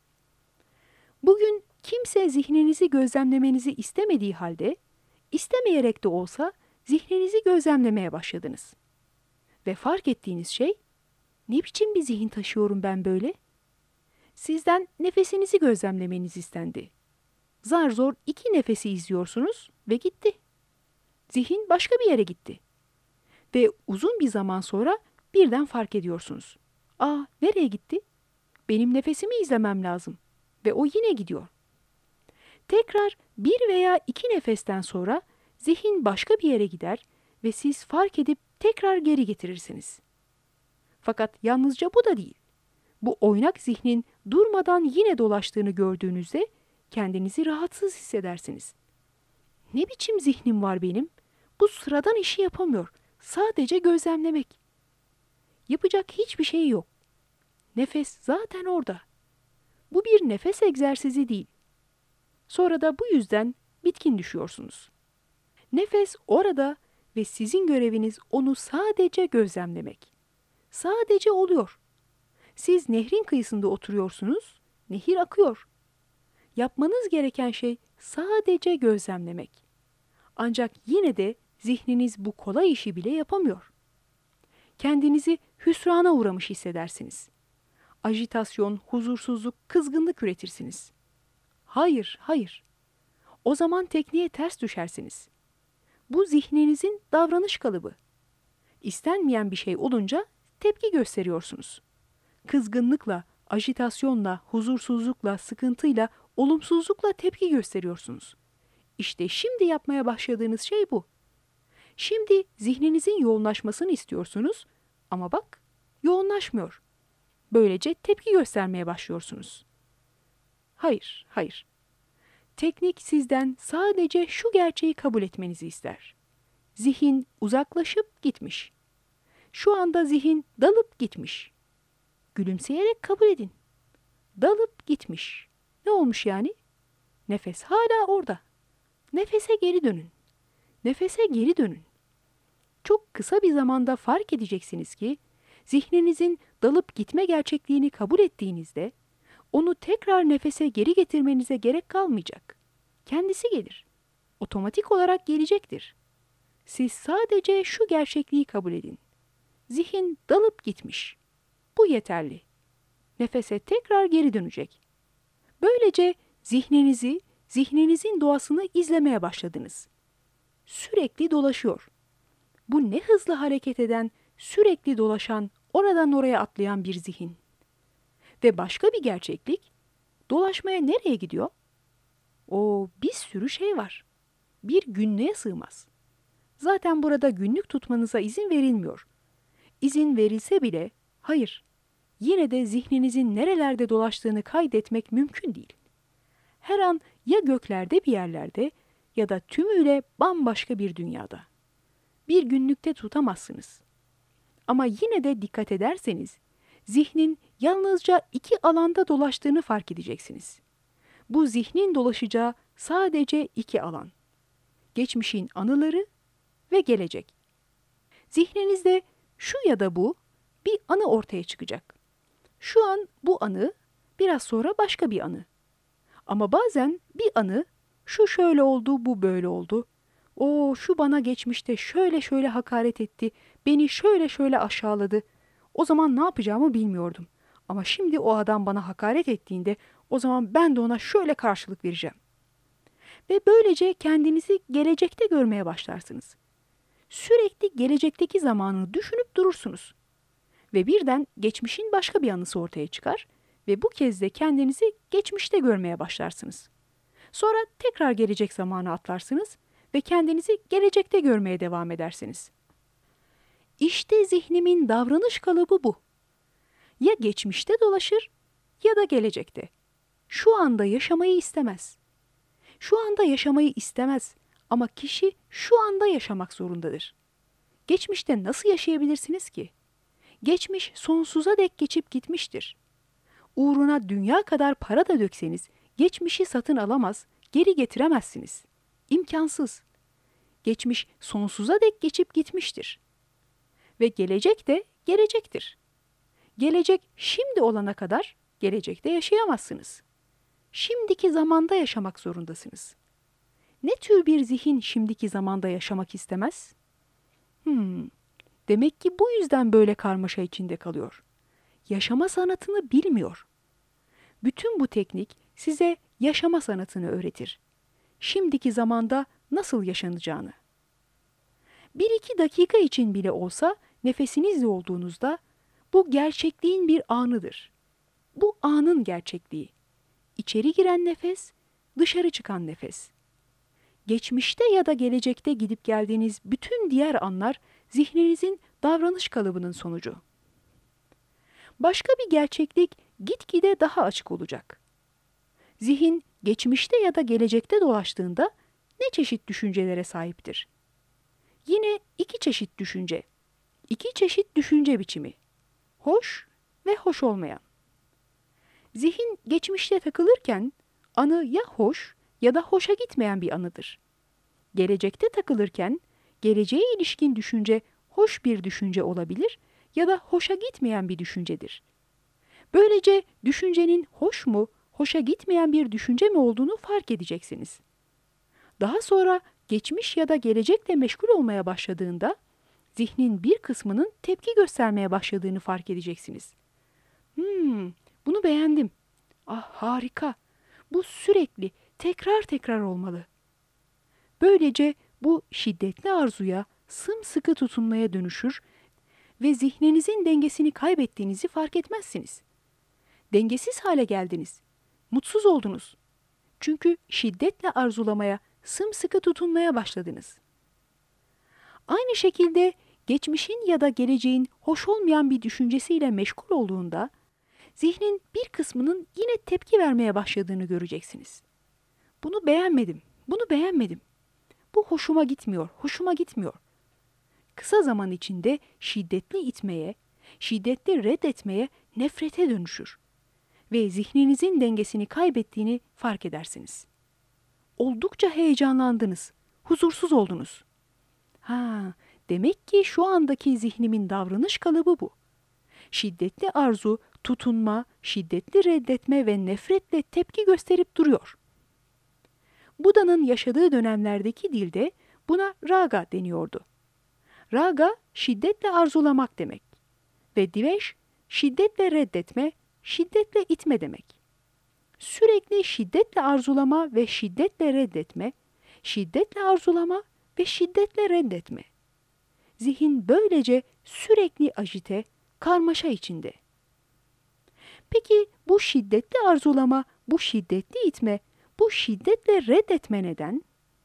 Bugün kimse zihninizi gözlemlemenizi istemediği halde, istemeyerek de olsa zihninizi gözlemlemeye başladınız. Ve fark ettiğiniz şey, ne biçim bir zihin taşıyorum ben böyle? Sizden nefesinizi gözlemlemeniz istendi. Zar zor 2 nefesi izliyorsunuz ve gitti. Zihin başka bir yere gitti. Ve uzun bir zaman sonra birden fark ediyorsunuz. Aa, nereye gitti? Benim nefesimi izlemem lazım. Ve o yine gidiyor. Tekrar 1 veya 2 nefesten sonra zihin başka bir yere gider ve siz fark edip tekrar geri getirirsiniz. Fakat yalnızca bu da değil. Bu oynak zihnin durmadan yine dolaştığını gördüğünüzde kendinizi rahatsız hissedersiniz. Ne biçim zihnim var benim? Bu sıradan işi yapamıyor. Sadece gözlemlemek. Yapacak hiçbir şey yok. Nefes zaten orada. Bu bir nefes egzersizi değil. Sonra da bu yüzden bitkin düşüyorsunuz. Nefes orada ve sizin göreviniz onu sadece gözlemlemek. Sadece oluyor. Siz nehrin kıyısında oturuyorsunuz, nehir akıyor. Yapmanız gereken şey sadece gözlemlemek. Ancak yine de zihniniz bu kolay işi bile yapamıyor. Kendinizi hüsrana uğramış hissedersiniz. Ajitasyon, huzursuzluk, kızgınlık üretirsiniz. Hayır, hayır. O zaman tekniğe ters düşersiniz. Bu zihninizin davranış kalıbı. İstenmeyen bir şey olunca tepki gösteriyorsunuz. Kızgınlıkla, ajitasyonla, huzursuzlukla, sıkıntıyla, olumsuzlukla tepki gösteriyorsunuz. İşte şimdi yapmaya başladığınız şey bu. Şimdi zihninizin yoğunlaşmasını istiyorsunuz ama bak, yoğunlaşmıyor. Böylece tepki göstermeye başlıyorsunuz. Hayır, hayır. Teknik sizden sadece şu gerçeği kabul etmenizi ister. Zihin uzaklaşıp gitmiş. Şu anda zihin dalıp gitmiş. Gülümseyerek kabul edin. Dalıp gitmiş. Ne olmuş yani? Nefes hala orada. Nefese geri dönün. Nefese geri dönün. Çok kısa bir zamanda fark edeceksiniz ki, zihninizin dalıp gitme gerçekliğini kabul ettiğinizde, onu tekrar nefese geri getirmenize gerek kalmayacak. Kendisi gelir. Otomatik olarak gelecektir. Siz sadece şu gerçekliği kabul edin. Zihin dalıp gitmiş. Bu yeterli. Nefese tekrar geri dönecek. Böylece zihninizi, zihninizin doğasını izlemeye başladınız. Sürekli dolaşıyor. Bu ne hızlı hareket eden, sürekli dolaşan, oradan oraya atlayan bir zihin. Ve başka bir gerçeklik, dolaşmaya nereye gidiyor? Bir sürü şey var. Bir günlüğe sığmaz. Zaten burada günlük tutmanıza izin verilmiyor. İzin verilse bile, hayır, yine de zihninizin nerelerde dolaştığını kaydetmek mümkün değil. Her an ya göklerde bir yerlerde ya da tümüyle bambaşka bir dünyada. Bir günlükte tutamazsınız. Ama yine de dikkat ederseniz, zihnin yalnızca 2 alanda dolaştığını fark edeceksiniz. Bu zihnin dolaşacağı sadece 2 alan. Geçmişin anıları ve gelecek. Zihninizde şu ya da bu bir anı ortaya çıkacak. Şu an bu anı, biraz sonra başka bir anı. Ama bazen bir anı, şu şöyle oldu, bu böyle oldu. Şu bana geçmişte şöyle şöyle hakaret etti, beni şöyle şöyle aşağıladı. O zaman ne yapacağımı bilmiyordum. Ama şimdi o adam bana hakaret ettiğinde, o zaman ben de ona şöyle karşılık vereceğim. Ve böylece kendinizi gelecekte görmeye başlarsınız. Sürekli gelecekteki zamanı düşünüp durursunuz. Ve birden geçmişin başka bir anısı ortaya çıkar ve bu kez de kendinizi geçmişte görmeye başlarsınız. Sonra tekrar gelecek zamanı atlarsınız ve kendinizi gelecekte görmeye devam edersiniz. İşte zihnimin davranış kalıbı bu. Ya geçmişte dolaşır ya da gelecekte. Şu anda yaşamayı istemez. Şu anda yaşamayı istemez ama kişi şu anda yaşamak zorundadır. Geçmişte nasıl yaşayabilirsiniz ki? Geçmiş sonsuza dek geçip gitmiştir. Uğruna dünya kadar para da dökseniz geçmişi satın alamaz, geri getiremezsiniz. İmkansız. Geçmiş sonsuza dek geçip gitmiştir. Ve gelecek de gelecektir. Gelecek şimdi olana kadar gelecekte yaşayamazsınız. Şimdiki zamanda yaşamak zorundasınız. Ne tür bir zihin şimdiki zamanda yaşamak istemez? Demek ki bu yüzden böyle karmaşa içinde kalıyor. Yaşama sanatını bilmiyor. Bütün bu teknik size yaşama sanatını öğretir. Şimdiki zamanda nasıl yaşanacağını. 1-2 dakika için bile olsa nefesinizle olduğunuzda bu gerçekliğin bir anıdır. Bu anın gerçekliği. İçeri giren nefes, dışarı çıkan nefes. Geçmişte ya da gelecekte gidip geldiğiniz bütün diğer anlar zihninizin davranış kalıbının sonucu. Başka bir gerçeklik gitgide daha açık olacak. Zihin geçmişte ya da gelecekte dolaştığında ne çeşit düşüncelere sahiptir? Yine 2 çeşit düşünce. 2 çeşit düşünce biçimi. Hoş ve hoş olmayan. Zihin geçmişte takılırken anı ya hoş ya da hoşa gitmeyen bir anıdır. Gelecekte takılırken geleceğe ilişkin düşünce hoş bir düşünce olabilir ya da hoşa gitmeyen bir düşüncedir. Böylece düşüncenin hoş mu, hoşa gitmeyen bir düşünce mi olduğunu fark edeceksiniz. Daha sonra geçmiş ya da gelecekle meşgul olmaya başladığında zihnin bir kısmının tepki göstermeye başladığını fark edeceksiniz. Bunu beğendim. Ah harika. Bu sürekli tekrar tekrar olmalı. Böylece bu şiddetli arzuya sımsıkı tutunmaya dönüşür ve zihninizin dengesini kaybettiğinizi fark etmezsiniz. Dengesiz hale geldiniz. Mutsuz oldunuz. Çünkü şiddetle arzulamaya, sımsıkı tutunmaya başladınız. Aynı şekilde geçmişin ya da geleceğin hoş olmayan bir düşüncesiyle meşgul olduğunda zihnin bir kısmının yine tepki vermeye başladığını göreceksiniz. Bunu beğenmedim, bunu beğenmedim. Bu hoşuma gitmiyor, hoşuma gitmiyor. Kısa zaman içinde şiddetli itmeye, şiddetli reddetmeye, nefrete dönüşür ve zihninizin dengesini kaybettiğini fark edersiniz. Oldukça heyecanlandınız, huzursuz oldunuz. Demek ki şu andaki zihnimin davranış kalıbı bu. Şiddetli arzu, tutunma, şiddetli reddetme ve nefretle tepki gösterip duruyor. Buda'nın yaşadığı dönemlerdeki dilde buna raga deniyordu. Raga, şiddetle arzulamak demek ve dvesh, şiddetle reddetme, şiddetle itme demek. Sürekli şiddetle arzulama ve şiddetle reddetme, şiddetle arzulama ve şiddetle reddetme. Zihin böylece sürekli ajite, karmaşa içinde. Peki bu şiddetli arzulama, bu şiddetli itme, bu şiddetle reddetme neden?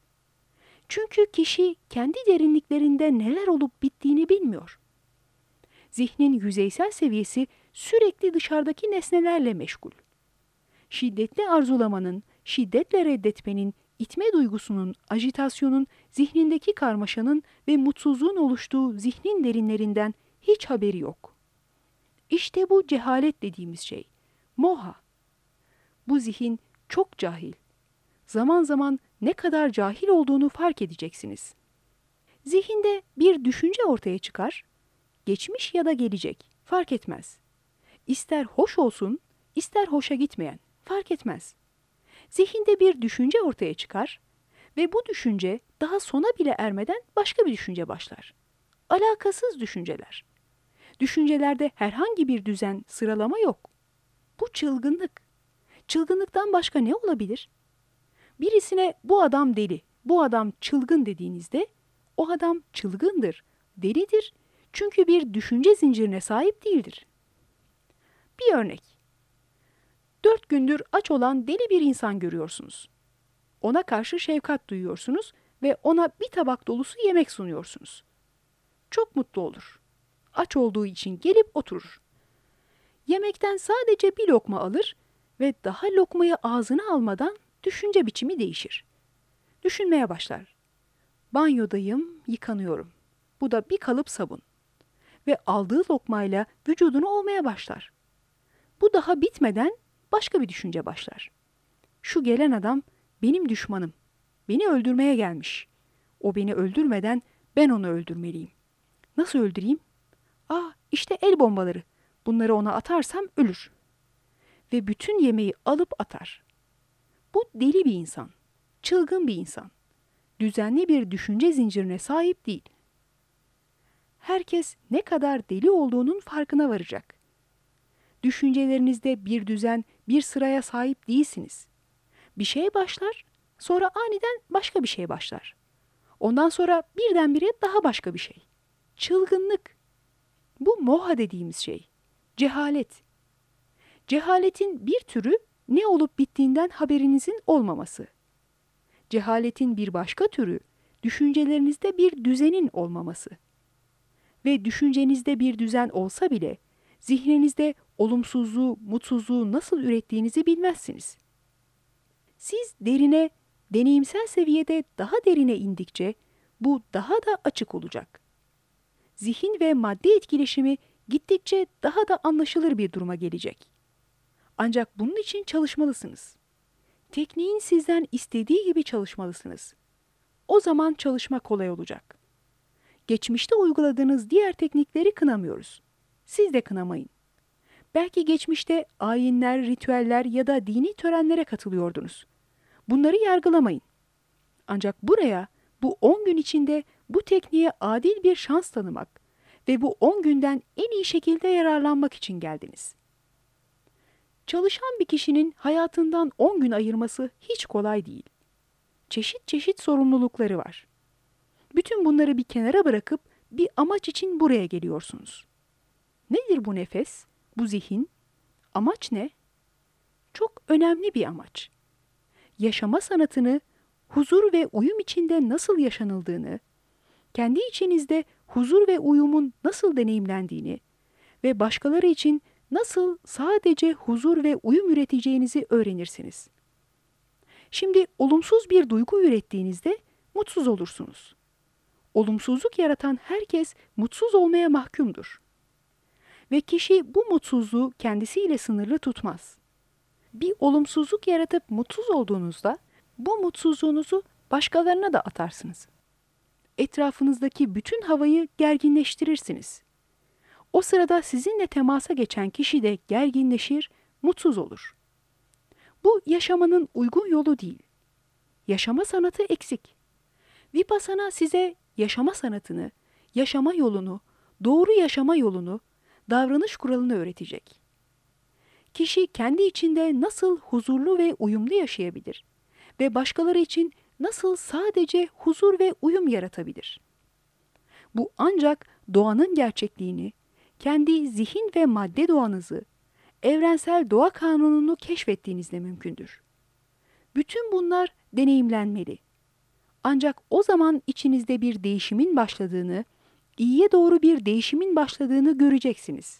Çünkü kişi kendi derinliklerinde neler olup bittiğini bilmiyor. Zihnin yüzeysel seviyesi sürekli dışarıdaki nesnelerle meşgul. Şiddetli arzulamanın, şiddetle reddetmenin, itme duygusunun, ajitasyonun, zihnindeki karmaşanın ve mutsuzluğun oluştuğu zihnin derinlerinden hiç haberi yok. İşte bu cehalet dediğimiz şey. Moha. Bu zihin çok cahil. Zaman zaman ne kadar cahil olduğunu fark edeceksiniz. Zihinde bir düşünce ortaya çıkar, geçmiş ya da gelecek, fark etmez. İster hoş olsun, ister hoşa gitmeyen, fark etmez. Zihinde bir düşünce ortaya çıkar ve bu düşünce daha sona bile ermeden başka bir düşünce başlar. Alakasız düşünceler. Düşüncelerde herhangi bir düzen, sıralama yok. Bu çılgınlık. Çılgınlıktan başka ne olabilir? Birisine bu adam deli, bu adam çılgın dediğinizde o adam çılgındır, delidir çünkü bir düşünce zincirine sahip değildir. Bir örnek. 4 gündür aç olan deli bir insan görüyorsunuz. Ona karşı şefkat duyuyorsunuz ve ona bir tabak dolusu yemek sunuyorsunuz. Çok mutlu olur. Aç olduğu için gelip oturur. Yemekten sadece bir lokma alır ve daha lokmayı ağzına almadan düşünce biçimi değişir. Düşünmeye başlar. Banyodayım, yıkanıyorum. Bu da bir kalıp sabun. Ve aldığı lokmayla vücudunu ovmaya başlar. Bu daha bitmeden başka bir düşünce başlar. Şu gelen adam benim düşmanım. Beni öldürmeye gelmiş. O beni öldürmeden ben onu öldürmeliyim. Nasıl öldüreyim? İşte el bombaları. Bunları ona atarsam ölür. Ve bütün yemeği alıp atar. Bu deli bir insan. Çılgın bir insan. Düzenli bir düşünce zincirine sahip değil. Herkes ne kadar deli olduğunun farkına varacak. Düşüncelerinizde bir düzen, bir sıraya sahip değilsiniz. Bir şey başlar, sonra aniden başka bir şey başlar. Ondan sonra birdenbire daha başka bir şey. Çılgınlık. Bu moha dediğimiz şey. Cehalet. Cehaletin bir türü ne olup bittiğinden haberinizin olmaması. Cehaletin bir başka türü düşüncelerinizde bir düzenin olmaması. Ve düşüncenizde bir düzen olsa bile zihninizde olumsuzluğu, mutsuzluğu nasıl ürettiğinizi bilmezsiniz. Siz derine, deneyimsel seviyede daha derine indikçe bu daha da açık olacak. Zihin ve madde etkileşimi gittikçe daha da anlaşılır bir duruma gelecek. Ancak bunun için çalışmalısınız. Tekniğin sizden istediği gibi çalışmalısınız. O zaman çalışma kolay olacak. Geçmişte uyguladığınız diğer teknikleri kınamıyoruz. Siz de kınamayın. Belki geçmişte ayinler, ritüeller ya da dini törenlere katılıyordunuz. Bunları yargılamayın. Ancak buraya bu 10 gün içinde bu tekniğe adil bir şans tanımak ve bu 10 günden en iyi şekilde yararlanmak için geldiniz. Çalışan bir kişinin hayatından 10 gün ayırması hiç kolay değil. Çeşit çeşit sorumlulukları var. Bütün bunları bir kenara bırakıp bir amaç için buraya geliyorsunuz. Nedir bu nefes, bu zihin? Amaç ne? Çok önemli bir amaç. Yaşama sanatını, huzur ve uyum içinde nasıl yaşanıldığını, kendi içinizde huzur ve uyumun nasıl deneyimlendiğini ve başkaları için nasıl sadece huzur ve uyum üreteceğinizi öğrenirsiniz. Şimdi olumsuz bir duygu ürettiğinizde mutsuz olursunuz. Olumsuzluk yaratan herkes mutsuz olmaya mahkumdur. Ve kişi bu mutsuzluğu kendisiyle sınırlı tutmaz. Bir olumsuzluk yaratıp mutsuz olduğunuzda bu mutsuzluğunuzu başkalarına da atarsınız. Etrafınızdaki bütün havayı gerginleştirirsiniz. O sırada sizinle temasa geçen kişi de gerginleşir, mutsuz olur. Bu yaşamanın uygun yolu değil. Yaşama sanatı eksik. Vipassana size yaşama sanatını, yaşama yolunu, doğru yaşama yolunu, davranış kuralını öğretecek. Kişi kendi içinde nasıl huzurlu ve uyumlu yaşayabilir ve başkaları için nasıl sadece huzur ve uyum yaratabilir? Bu ancak doğanın gerçekliğini, kendi zihin ve madde doğanızı, evrensel doğa kanununu keşfettiğinizde mümkündür. Bütün bunlar deneyimlenmeli. Ancak o zaman içinizde bir değişimin başladığını, iyiye doğru bir değişimin başladığını göreceksiniz.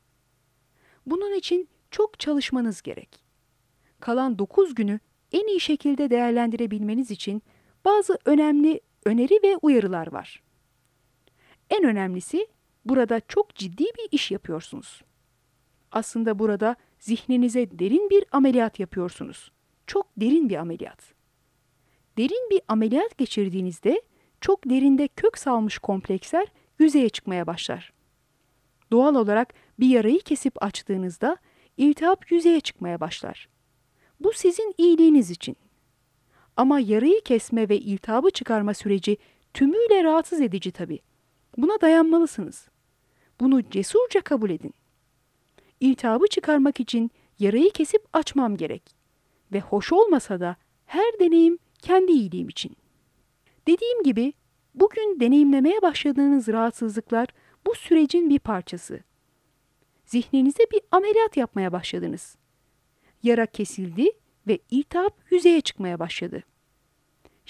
Bunun için çok çalışmanız gerek. Kalan 9 günü en iyi şekilde değerlendirebilmeniz için bazı önemli öneri ve uyarılar var. En önemlisi, burada çok ciddi bir iş yapıyorsunuz. Aslında burada zihninize derin bir ameliyat yapıyorsunuz. Çok derin bir ameliyat. Derin bir ameliyat geçirdiğinizde çok derinde kök salmış kompleksler yüzeye çıkmaya başlar. Doğal olarak bir yarayı kesip açtığınızda iltihap yüzeye çıkmaya başlar. Bu sizin iyiliğiniz için. Ama yarayı kesme ve iltihabı çıkarma süreci tümüyle rahatsız edici tabii. Buna dayanmalısınız. Bunu cesurca kabul edin. İltihabı çıkarmak için yarayı kesip açmam gerek. Ve hoş olmasa da her deneyim kendi iyiliğim için. Dediğim gibi bugün deneyimlemeye başladığınız rahatsızlıklar bu sürecin bir parçası. Zihninize bir ameliyat yapmaya başladınız. Yara kesildi ve iltihap yüzeye çıkmaya başladı.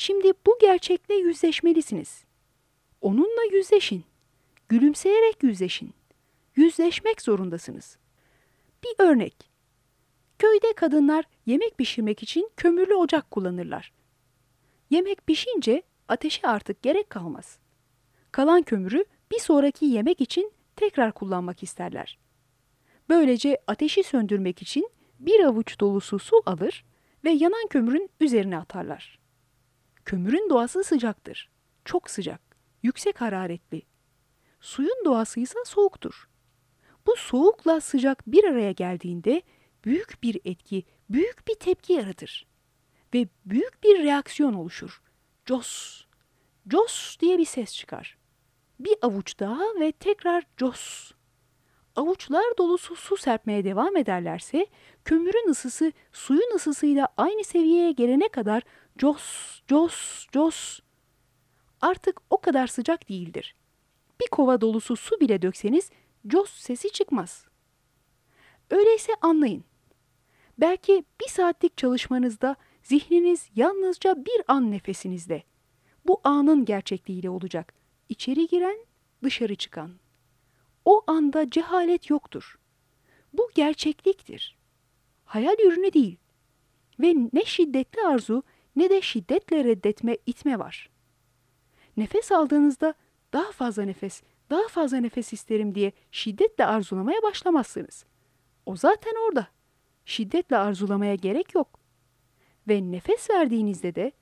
Şimdi bu gerçekle yüzleşmelisiniz. Onunla yüzleşin. Gülümseyerek yüzleşin. Yüzleşmek zorundasınız. Bir örnek. Köyde kadınlar yemek pişirmek için kömürlü ocak kullanırlar. Yemek pişince ateşe artık gerek kalmaz. Kalan kömürü bir sonraki yemek için tekrar kullanmak isterler. Böylece ateşi söndürmek için bir avuç dolusu su alır ve yanan kömürün üzerine atarlar. Kömürün doğası sıcaktır. Çok sıcak, yüksek hararetli. Suyun doğası ise soğuktur. Bu soğukla sıcak bir araya geldiğinde büyük bir etki, büyük bir tepki yaratır. Ve büyük bir reaksiyon oluşur. Cos, cos diye bir ses çıkar. Bir avuç daha ve tekrar cos. Avuçlar dolusu su serpmeye devam ederlerse kömürün ısısı suyun ısısıyla aynı seviyeye gelene kadar cos, cos, cos. Artık o kadar sıcak değildir. Bir kova dolusu su bile dökseniz cos sesi çıkmaz. Öyleyse anlayın. Belki bir saatlik çalışmanızda zihniniz yalnızca bir an nefesinizde. Bu anın gerçekliğiyle olacak. İçeri giren, dışarı çıkan. O anda cehalet yoktur. Bu gerçekliktir. Hayal ürünü değil. Ve ne şiddetli arzu ne de şiddetle reddetme, itme var. Nefes aldığınızda daha fazla nefes isterim diye şiddetle arzulamaya başlamazsınız. O zaten orada. Şiddetle arzulamaya gerek yok. Ve nefes verdiğinizde de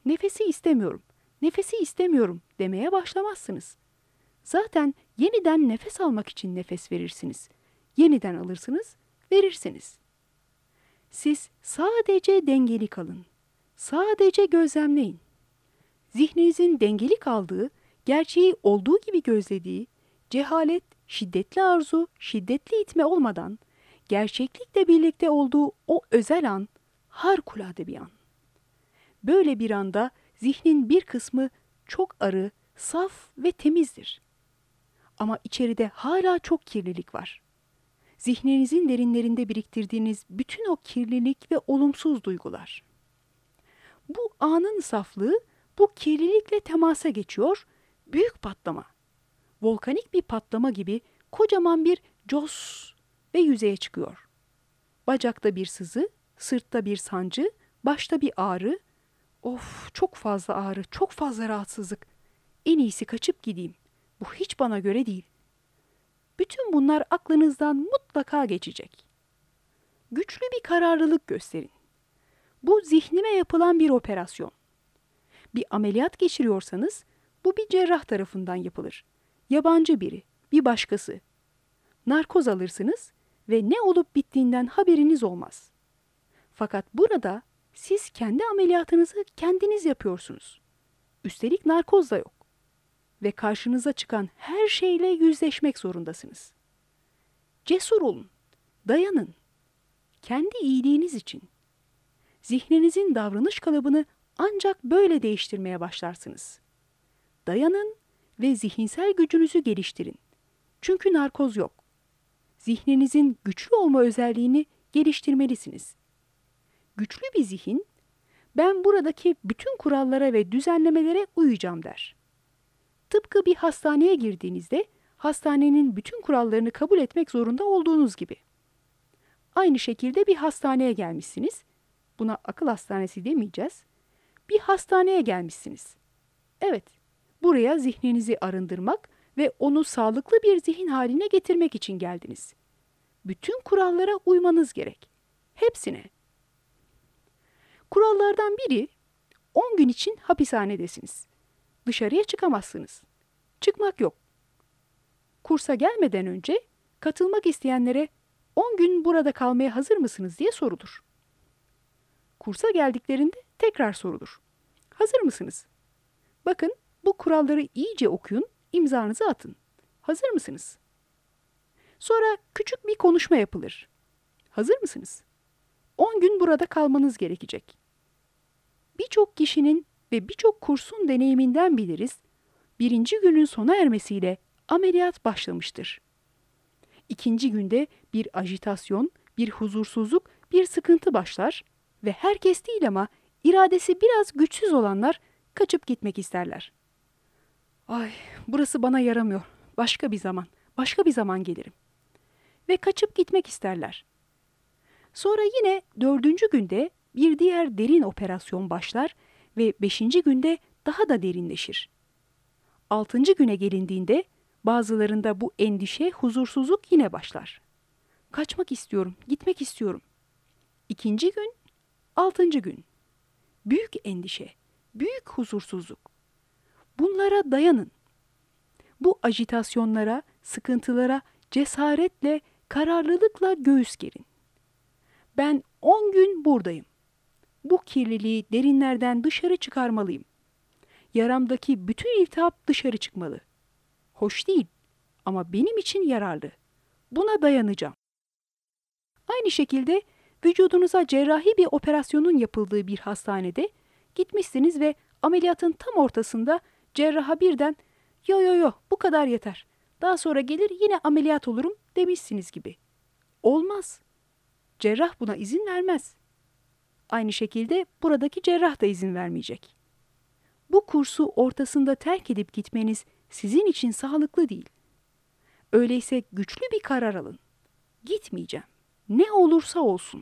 nefesi istemiyorum demeye başlamazsınız. Zaten yeniden nefes almak için nefes verirsiniz. Yeniden alırsınız, verirsiniz. Siz sadece dengeli kalın. Sadece gözlemleyin. Zihninizin dengeli kaldığı, gerçeği olduğu gibi gözlediği, cehalet, şiddetli arzu, şiddetli itme olmadan, gerçeklikle birlikte olduğu o özel an, harikulade bir an. Böyle bir anda zihnin bir kısmı çok arı, saf ve temizdir. Ama içeride hala çok kirlilik var. Zihninizin derinlerinde biriktirdiğiniz bütün o kirlilik ve olumsuz duygular. Bu anın saflığı bu kirlilikle temasa geçiyor, büyük patlama. Volkanik bir patlama gibi kocaman bir cos ve yüzeye çıkıyor. Bacakta bir sızı, sırtta bir sancı, başta bir ağrı. Of, çok fazla ağrı, çok fazla rahatsızlık. En iyisi kaçıp gideyim. Bu hiç bana göre değil. Bütün bunlar aklınızdan mutlaka geçecek. Güçlü bir kararlılık gösterin. Bu zihnime yapılan bir operasyon. Bir ameliyat geçiriyorsanız bu bir cerrah tarafından yapılır. Yabancı biri, bir başkası. Narkoz alırsınız ve ne olup bittiğinden haberiniz olmaz. Fakat burada siz kendi ameliyatınızı kendiniz yapıyorsunuz. Üstelik narkoz da yok. Ve karşınıza çıkan her şeyle yüzleşmek zorundasınız. Cesur olun, dayanın. Kendi iyiliğiniz için. Zihninizin davranış kalıbını ancak böyle değiştirmeye başlarsınız. Dayanın ve zihinsel gücünüzü geliştirin. Çünkü narkoz yok. Zihninizin güçlü olma özelliğini geliştirmelisiniz. Güçlü bir zihin, ben buradaki bütün kurallara ve düzenlemelere uyacağım der. Tıpkı bir hastaneye girdiğinizde hastanenin bütün kurallarını kabul etmek zorunda olduğunuz gibi. Aynı şekilde bir hastaneye gelmişsiniz. Buna akıl hastanesi demeyeceğiz. Bir hastaneye gelmişsiniz. Evet, buraya zihninizi arındırmak ve onu sağlıklı bir zihin haline getirmek için geldiniz. Bütün kurallara uymanız gerek. Hepsine. Kurallardan biri, 10 gün için hapishanedesiniz. Dışarıya çıkamazsınız. Çıkmak yok. Kursa gelmeden önce katılmak isteyenlere 10 gün burada kalmaya hazır mısınız diye sorulur. Kursa geldiklerinde tekrar sorulur. Hazır mısınız? Bakın, bu kuralları iyice okuyun, imzanızı atın. Hazır mısınız? Sonra küçük bir konuşma yapılır. Hazır mısınız? 10 gün burada kalmanız gerekecek. Birçok kişinin ve birçok kursun deneyiminden biliriz, birinci günün sona ermesiyle ameliyat başlamıştır. İkinci günde bir ajitasyon, bir huzursuzluk, bir sıkıntı başlar ve herkes değil ama iradesi biraz güçsüz olanlar kaçıp gitmek isterler. Ay, burası bana yaramıyor. Başka bir zaman gelirim. Ve kaçıp gitmek isterler. Sonra yine 4. günde bir diğer derin operasyon başlar ve 5. günde daha da derinleşir. 6. güne gelindiğinde bazılarında bu endişe, huzursuzluk yine başlar. Kaçmak istiyorum, gitmek istiyorum. 2. gün, 6. gün. Büyük endişe, büyük huzursuzluk. Bunlara dayanın. Bu ajitasyonlara, sıkıntılara cesaretle, kararlılıkla göğüs gerin. Ben 10 gün buradayım. Bu kirliliği derinlerden dışarı çıkarmalıyım. Yaramdaki bütün iltihap dışarı çıkmalı. Hoş değil ama benim için yararlı. Buna dayanacağım. Aynı şekilde vücudunuza cerrahi bir operasyonun yapıldığı bir hastanede gitmişsiniz ve ameliyatın tam ortasında cerraha birden yo bu kadar yeter. Daha sonra gelir yine ameliyat olurum demişsiniz gibi. Olmaz. Cerrah buna izin vermez. Aynı şekilde buradaki cerrah da izin vermeyecek. Bu kursu ortasında terk edip gitmeniz sizin için sağlıklı değil. Öyleyse güçlü bir karar alın. Gitmeyeceğim. Ne olursa olsun.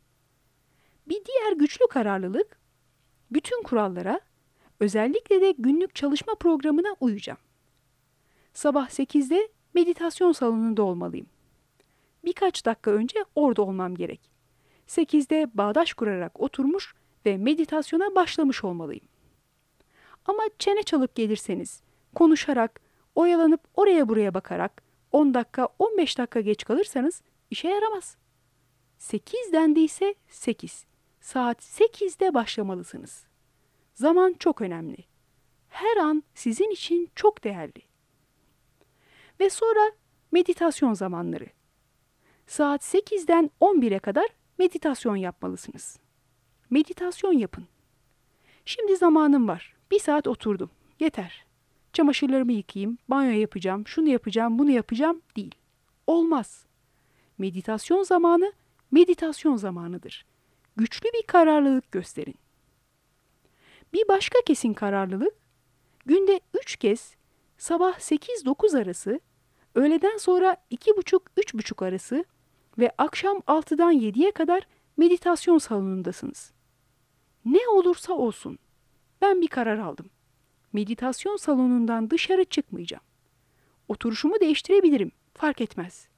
Bir diğer güçlü kararlılık, bütün kurallara, özellikle de günlük çalışma programına uyacağım. Sabah 8'de meditasyon salonunda olmalıyım. Birkaç dakika önce orada olmam gerek. 8'de bağdaş kurarak oturmuş ve meditasyona başlamış olmalıyım. Ama çene çalıp gelirseniz, konuşarak, oyalanıp oraya buraya bakarak 10 dakika, 15 dakika geç kalırsanız işe yaramaz. 8 dendiyse 8. Saat 8'de başlamalısınız. Zaman çok önemli. Her an sizin için çok değerli. Ve sonra meditasyon zamanları. Saat 8'den 11'e kadar meditasyon yapmalısınız. Meditasyon yapın. Şimdi zamanım var. 1 saat oturdum. Yeter. Çamaşırlarımı yıkayayım, banyo yapacağım, şunu yapacağım, bunu yapacağım değil. Olmaz. Meditasyon zamanı, meditasyon zamanıdır. Güçlü bir kararlılık gösterin. Bir başka kesin kararlılık, günde 3 kez sabah 8-9 arası, öğleden sonra 2.30-3.30 arası ve akşam 6'dan 7'ye kadar meditasyon salonundasınız. Ne olursa olsun, ben bir karar aldım. Meditasyon salonundan dışarı çıkmayacağım. Oturuşumu değiştirebilirim, fark etmez.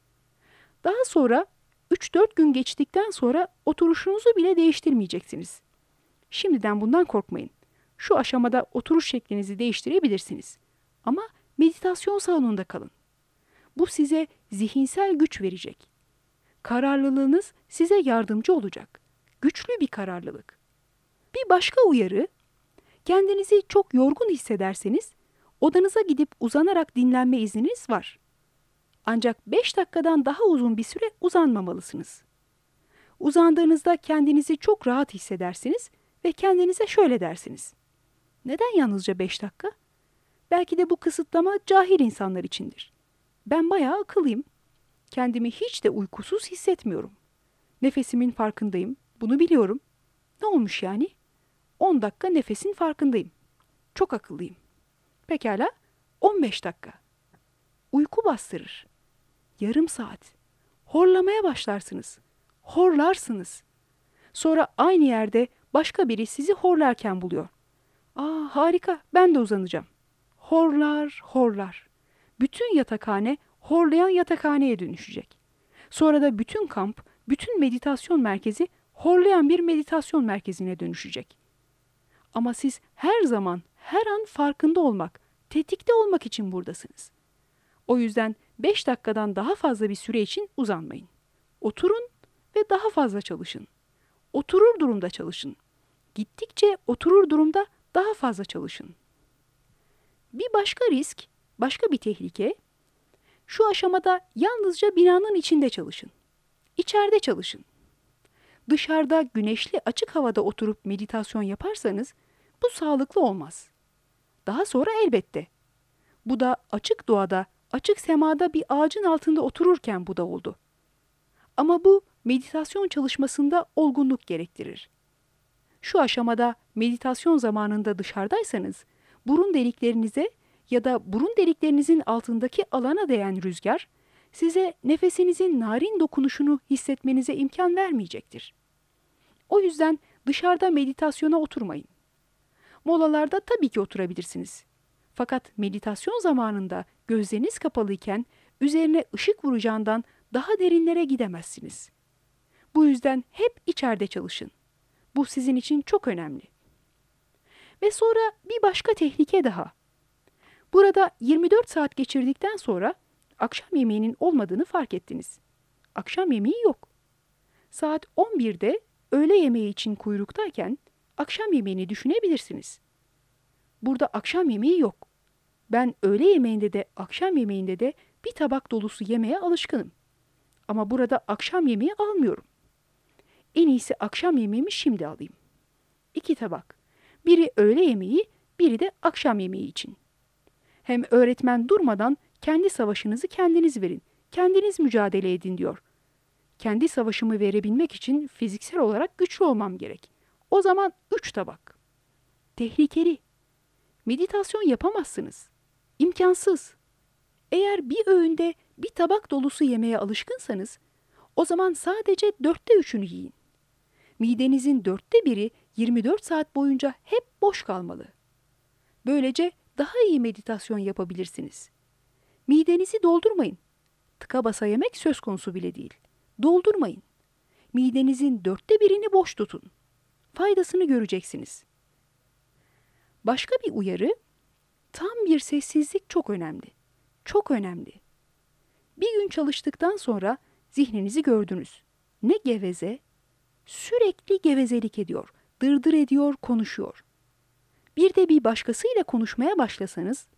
Daha sonra 3-4 gün geçtikten sonra oturuşunuzu bile değiştirmeyeceksiniz. Şimdiden bundan korkmayın. Şu aşamada oturuş şeklinizi değiştirebilirsiniz. Ama meditasyon salonunda kalın. Bu size zihinsel güç verecek. Kararlılığınız size yardımcı olacak. Güçlü bir kararlılık. Bir başka uyarı, kendinizi çok yorgun hissederseniz odanıza gidip uzanarak dinlenme izniniz var. Ancak 5 dakikadan daha uzun bir süre uzanmamalısınız. Uzandığınızda kendinizi çok rahat hissedersiniz ve kendinize şöyle dersiniz. Neden yalnızca 5 dakika? Belki de bu kısıtlama cahil insanlar içindir. Ben bayağı akıllıyım. Kendimi hiç de uykusuz hissetmiyorum. Nefesimin farkındayım. Bunu biliyorum. Ne olmuş yani? 10 dakika nefesin farkındayım. Çok akıllıyım. Pekala, 15 dakika. Uyku bastırır. Yarım saat. Horlamaya başlarsınız. Horlarsınız. Sonra aynı yerde başka biri sizi horlarken buluyor. Aa, harika, ben de uzanacağım. Horlar, horlar. Bütün yatakhane horlayan yatakhaneye dönüşecek. Sonra da bütün kamp, bütün meditasyon merkezi horlayan bir meditasyon merkezine dönüşecek. Ama siz her zaman, her an farkında olmak, tetikte olmak için buradasınız. O yüzden 5 dakikadan daha fazla bir süre için uzanmayın. Oturun ve daha fazla çalışın. Oturur durumda çalışın. Gittikçe oturur durumda daha fazla çalışın. Bir başka risk, başka bir tehlike, şu aşamada yalnızca binanın içinde çalışın. İçeride çalışın. Dışarıda güneşli açık havada oturup meditasyon yaparsanız bu sağlıklı olmaz. Daha sonra elbette. Bu da açık doğada, açık semada bir ağacın altında otururken bu da oldu. Ama bu meditasyon çalışmasında olgunluk gerektirir. Şu aşamada meditasyon zamanında dışarıdaysanız, burun deliklerinize ya da burun deliklerinizin altındaki alana değen rüzgar, size nefesinizin narin dokunuşunu hissetmenize imkan vermeyecektir. O yüzden dışarıda meditasyona oturmayın. Molalarda tabii ki oturabilirsiniz. Fakat meditasyon zamanında gözleriniz kapalıyken üzerine ışık vuracağından daha derinlere gidemezsiniz. Bu yüzden hep içeride çalışın. Bu sizin için çok önemli. Ve sonra bir başka tehlike daha. Burada 24 saat geçirdikten sonra akşam yemeğinin olmadığını fark ettiniz. Akşam yemeği yok. Saat 11'de öğle yemeği için kuyruktayken akşam yemeğini düşünebilirsiniz. Burada akşam yemeği yok. Ben öğle yemeğinde de akşam yemeğinde de bir tabak dolusu yemeğe alışkınım. Ama burada akşam yemeği almıyorum. En iyisi akşam yemeğimi şimdi alayım. 2 tabak. Biri öğle yemeği, biri de akşam yemeği için. Hem öğretmen durmadan kendi savaşınızı kendiniz verin, kendiniz mücadele edin diyor. Kendi savaşımı verebilmek için fiziksel olarak güçlü olmam gerek. O zaman 3 tabak. Tehlikeli. Meditasyon yapamazsınız. İmkansız. Eğer bir öğünde bir tabak dolusu yemeğe alışkınsanız, o zaman sadece 3'ünü yiyin. Midenizin 1/4 24 saat boyunca hep boş kalmalı. Böylece daha iyi meditasyon yapabilirsiniz. Midenizi doldurmayın. Tıka basa yemek söz konusu bile değil. Doldurmayın. Midenizin 1/4'ini boş tutun. Faydasını göreceksiniz. Başka bir uyarı, tam bir sessizlik çok önemli. Çok önemli. Bir gün çalıştıktan sonra zihninizi gördünüz. Ne geveze, sürekli gevezelik ediyor, dırdır ediyor, konuşuyor. Bir de bir başkasıyla konuşmaya başlasanız,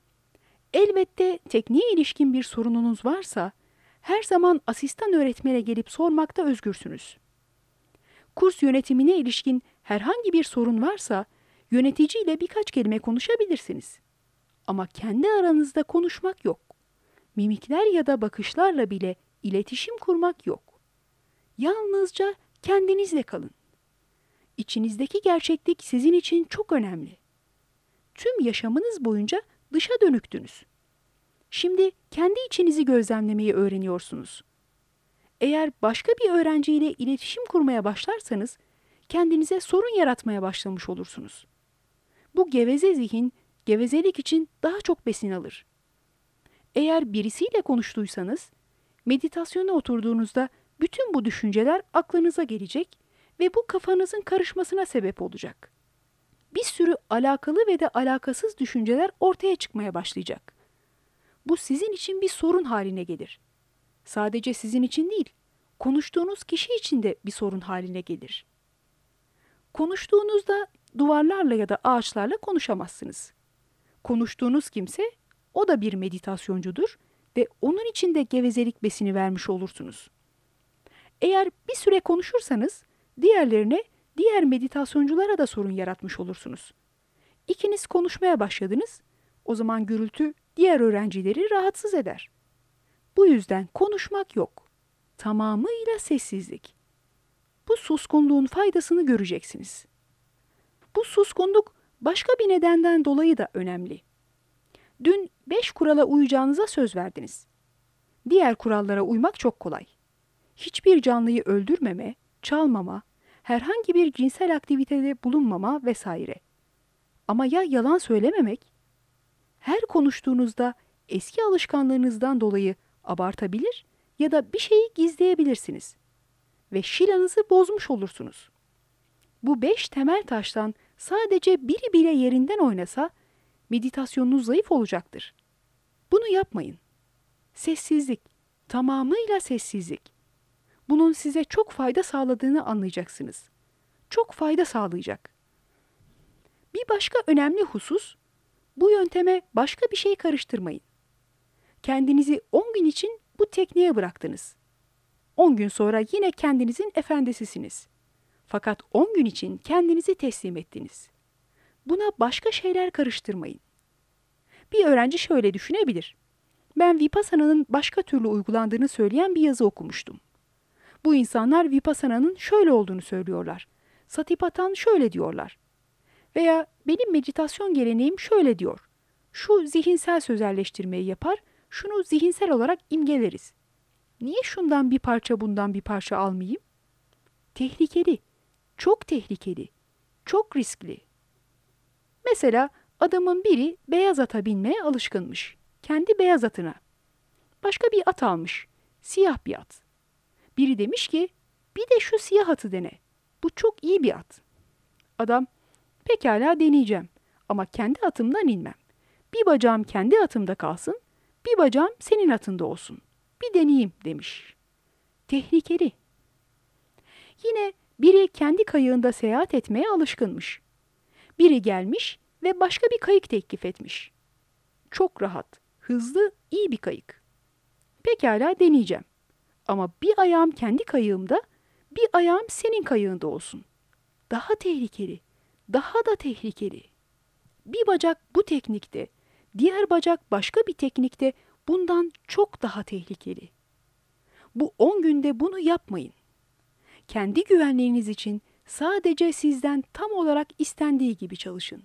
elbette tekniğe ilişkin bir sorununuz varsa, her zaman asistan öğretmene gelip sormakta özgürsünüz. Kurs yönetimine ilişkin herhangi bir sorun varsa, yöneticiyle birkaç kelime konuşabilirsiniz. Ama kendi aranızda konuşmak yok. Mimikler ya da bakışlarla bile iletişim kurmak yok. Yalnızca kendinizle kalın. İçinizdeki gerçeklik sizin için çok önemli. Tüm yaşamınız boyunca dışa dönüktünüz. Şimdi kendi içinizi gözlemlemeyi öğreniyorsunuz. Eğer başka bir öğrenciyle iletişim kurmaya başlarsanız, kendinize sorun yaratmaya başlamış olursunuz. Bu geveze zihin, gevezelik için daha çok besin alır. Eğer birisiyle konuştuysanız, meditasyona oturduğunuzda bütün bu düşünceler aklınıza gelecek ve bu kafanızın karışmasına sebep olacak. Bir sürü alakalı ve de alakasız düşünceler ortaya çıkmaya başlayacak. Bu sizin için bir sorun haline gelir. Sadece sizin için değil, konuştuğunuz kişi için de bir sorun haline gelir. Konuştuğunuzda duvarlarla ya da ağaçlarla konuşamazsınız. Konuştuğunuz kimse, o da bir meditasyoncudur ve onun için de gevezelik besini vermiş olursunuz. Eğer bir süre konuşursanız, diğer meditasyonculara da sorun yaratmış olursunuz. İkiniz konuşmaya başladınız, o zaman gürültü diğer öğrencileri rahatsız eder. Bu yüzden konuşmak yok. Tamamıyla sessizlik. Bu suskunluğun faydasını göreceksiniz. Bu suskunluk başka bir nedenden dolayı da önemli. Dün 5 kurala uyacağınıza söz verdiniz. Diğer kurallara uymak çok kolay. Hiçbir canlıyı öldürmeme, çalmama, herhangi bir cinsel aktivitede bulunmama vesaire. Ama ya yalan söylememek? Her konuştuğunuzda eski alışkanlığınızdan dolayı abartabilir ya da bir şeyi gizleyebilirsiniz. Ve şilanızı bozmuş olursunuz. Bu 5 temel taştan sadece biri bile yerinden oynasa, meditasyonunuz zayıf olacaktır. Bunu yapmayın. Sessizlik, tamamıyla sessizlik. Bunun size çok fayda sağladığını anlayacaksınız. Çok fayda sağlayacak. Bir başka önemli husus, bu yönteme başka bir şey karıştırmayın. Kendinizi 10 gün için bu tekniğe bıraktınız. 10 gün sonra yine kendinizin efendisisiniz. Fakat 10 gün için kendinizi teslim ettiniz. Buna başka şeyler karıştırmayın. Bir öğrenci şöyle düşünebilir. Ben Vipassana'nın başka türlü uygulandığını söyleyen bir yazı okumuştum. Bu insanlar Vipassana'nın şöyle olduğunu söylüyorlar. Satipathan şöyle diyorlar. Veya benim meditasyon geleneğim şöyle diyor. Şu zihinsel sözelleştirmeyi yapar, şunu zihinsel olarak imgeleriz. Niye şundan bir parça bundan bir parça almayayım? Tehlikeli, çok tehlikeli, çok riskli. Mesela adamın biri beyaz ata binmeye alışkınmış. Kendi beyaz atına. Başka bir at almış. Siyah bir at. Biri demiş ki bir de şu siyah atı dene. Bu çok iyi bir at. Adam pekala deneyeceğim ama kendi atımdan inmem. Bir bacağım kendi atımda kalsın, bir bacağım senin atında olsun. Bir deneyeyim demiş. Tehlikeli. Yine biri kendi kayığında seyahat etmeye alışkınmış. Biri gelmiş ve başka bir kayık teklif etmiş. Çok rahat, hızlı, iyi bir kayık. Pekala deneyeceğim. Ama bir ayağım kendi kayığımda, bir ayağım senin kayığında olsun. Daha tehlikeli, daha da tehlikeli. Bir bacak bu teknikte, diğer bacak başka bir teknikte bundan çok daha tehlikeli. Bu 10 günde bunu yapmayın. Kendi güvenliğiniz için sadece sizden tam olarak istendiği gibi çalışın.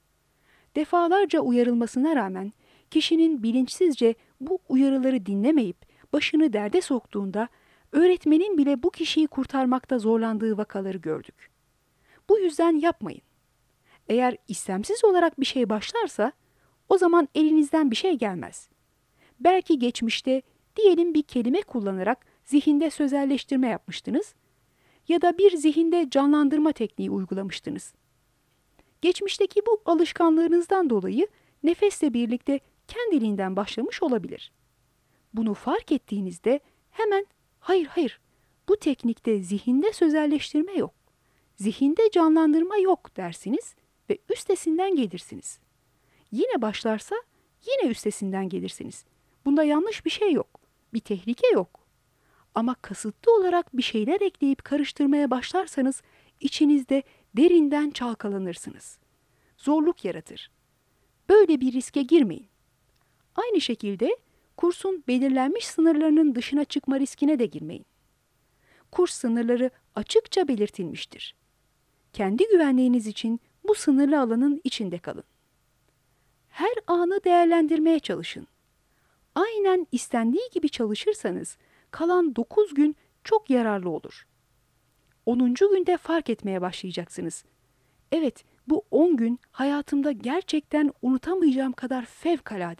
Defalarca uyarılmasına rağmen kişinin bilinçsizce bu uyarıları dinlemeyip başını derde soktuğunda öğretmenin bile bu kişiyi kurtarmakta zorlandığı vakaları gördük. Bu yüzden yapmayın. Eğer istemsiz olarak bir şey başlarsa o zaman elinizden bir şey gelmez. Belki geçmişte diyelim bir kelime kullanarak zihinde sözelleştirme yapmıştınız ya da bir zihinde canlandırma tekniği uygulamıştınız. Geçmişteki bu alışkanlığınızdan dolayı nefesle birlikte kendiliğinden başlamış olabilir. Bunu fark ettiğinizde hemen hayır bu teknikte zihinde sözelleştirme yok, zihinde canlandırma yok dersiniz ve üstesinden gelirsiniz. Yine başlarsa yine üstesinden gelirsiniz. Bunda yanlış bir şey yok, bir tehlike yok. Ama kasıtlı olarak bir şeyler ekleyip karıştırmaya başlarsanız içinizde derinden çalkalanırsınız. Zorluk yaratır. Böyle bir riske girmeyin. Aynı şekilde kursun belirlenmiş sınırlarının dışına çıkma riskine de girmeyin. Kurs sınırları açıkça belirtilmiştir. Kendi güvenliğiniz için bu sınırlı alanın içinde kalın. Her anı değerlendirmeye çalışın. Aynen istendiği gibi çalışırsanız kalan 9 gün çok yararlı olur. 10. günde fark etmeye başlayacaksınız. Evet, bu 10 gün hayatımda gerçekten unutamayacağım kadar fevkalade.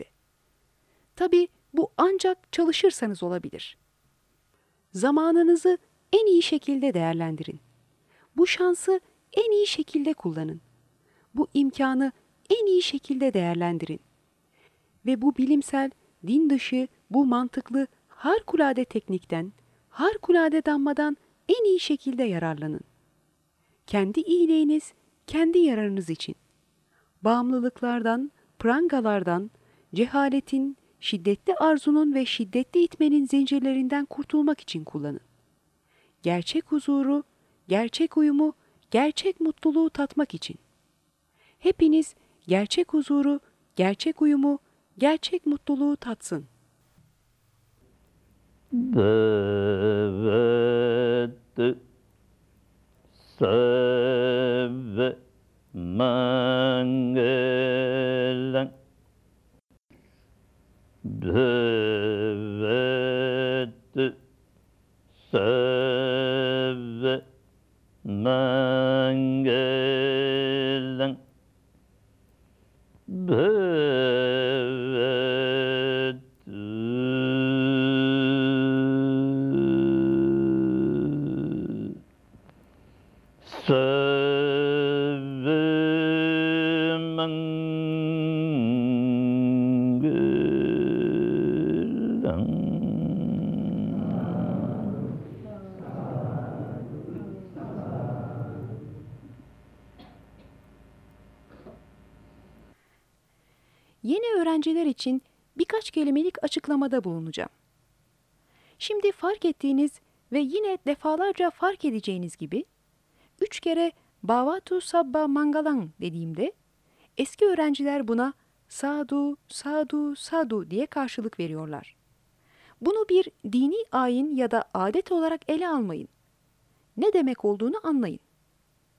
Tabii bu ancak çalışırsanız olabilir. Zamanınızı en iyi şekilde değerlendirin. Bu şansı en iyi şekilde kullanın. Bu imkanı en iyi şekilde değerlendirin. Ve bu bilimsel, din dışı, bu mantıklı, harikulade teknikten, harikulade dammadan en iyi şekilde yararlanın. Kendi iyiliğiniz, kendi yararınız için. Bağımlılıklardan, prangalardan, cehaletin, şiddetli arzunun ve şiddetli itmenin zincirlerinden kurtulmak için kullanın. Gerçek huzuru, gerçek uyumu, gerçek mutluluğu tatmak için. Hepiniz gerçek huzuru, gerçek uyumu, gerçek mutluluğu tatsın. Bhavad Sarva Mangalang Bhavad Sarva Mangalang Bhavad Sarva Mangalang. Yeni öğrenciler için birkaç kelimelik açıklamada bulunacağım. Şimdi fark ettiğiniz ve yine defalarca fark edeceğiniz gibi 3 kere Bhavatu Sabba Mangalang dediğimde eski öğrenciler buna sadu, sadu, sadu diye karşılık veriyorlar. Bunu bir dini ayin ya da adet olarak ele almayın. Ne demek olduğunu anlayın.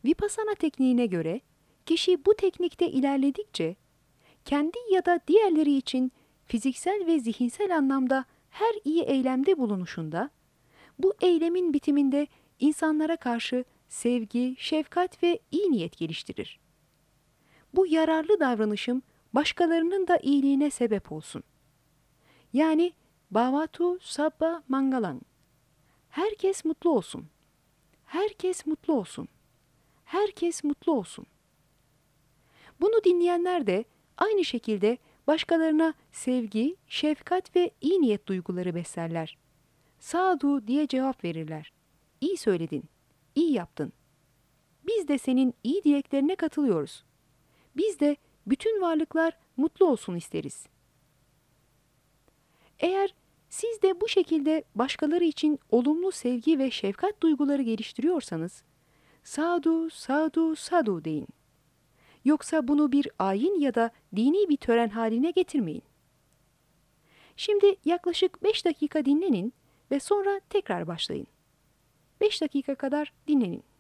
Vipassana tekniğine göre kişi bu teknikte ilerledikçe kendi ya da diğerleri için fiziksel ve zihinsel anlamda her iyi eylemde bulunuşunda, bu eylemin bitiminde insanlara karşı sevgi, şefkat ve iyi niyet geliştirir. Bu yararlı davranışım başkalarının da iyiliğine sebep olsun. Yani Bhavatu Sabba Mangalang. Herkes mutlu olsun. Herkes mutlu olsun. Herkes mutlu olsun. Bunu dinleyenler de aynı şekilde başkalarına sevgi, şefkat ve iyi niyet duyguları beslerler. Sadu diye cevap verirler. İyi söyledin, iyi yaptın. Biz de senin iyi dileklerine katılıyoruz. Biz de bütün varlıklar mutlu olsun isteriz. Eğer siz de bu şekilde başkaları için olumlu sevgi ve şefkat duyguları geliştiriyorsanız, sadu, sadu, sadu deyin. Yoksa bunu bir ayin ya da dini bir tören haline getirmeyin. Şimdi yaklaşık 5 dakika dinlenin ve sonra tekrar başlayın. 5 dakika kadar dinlenin.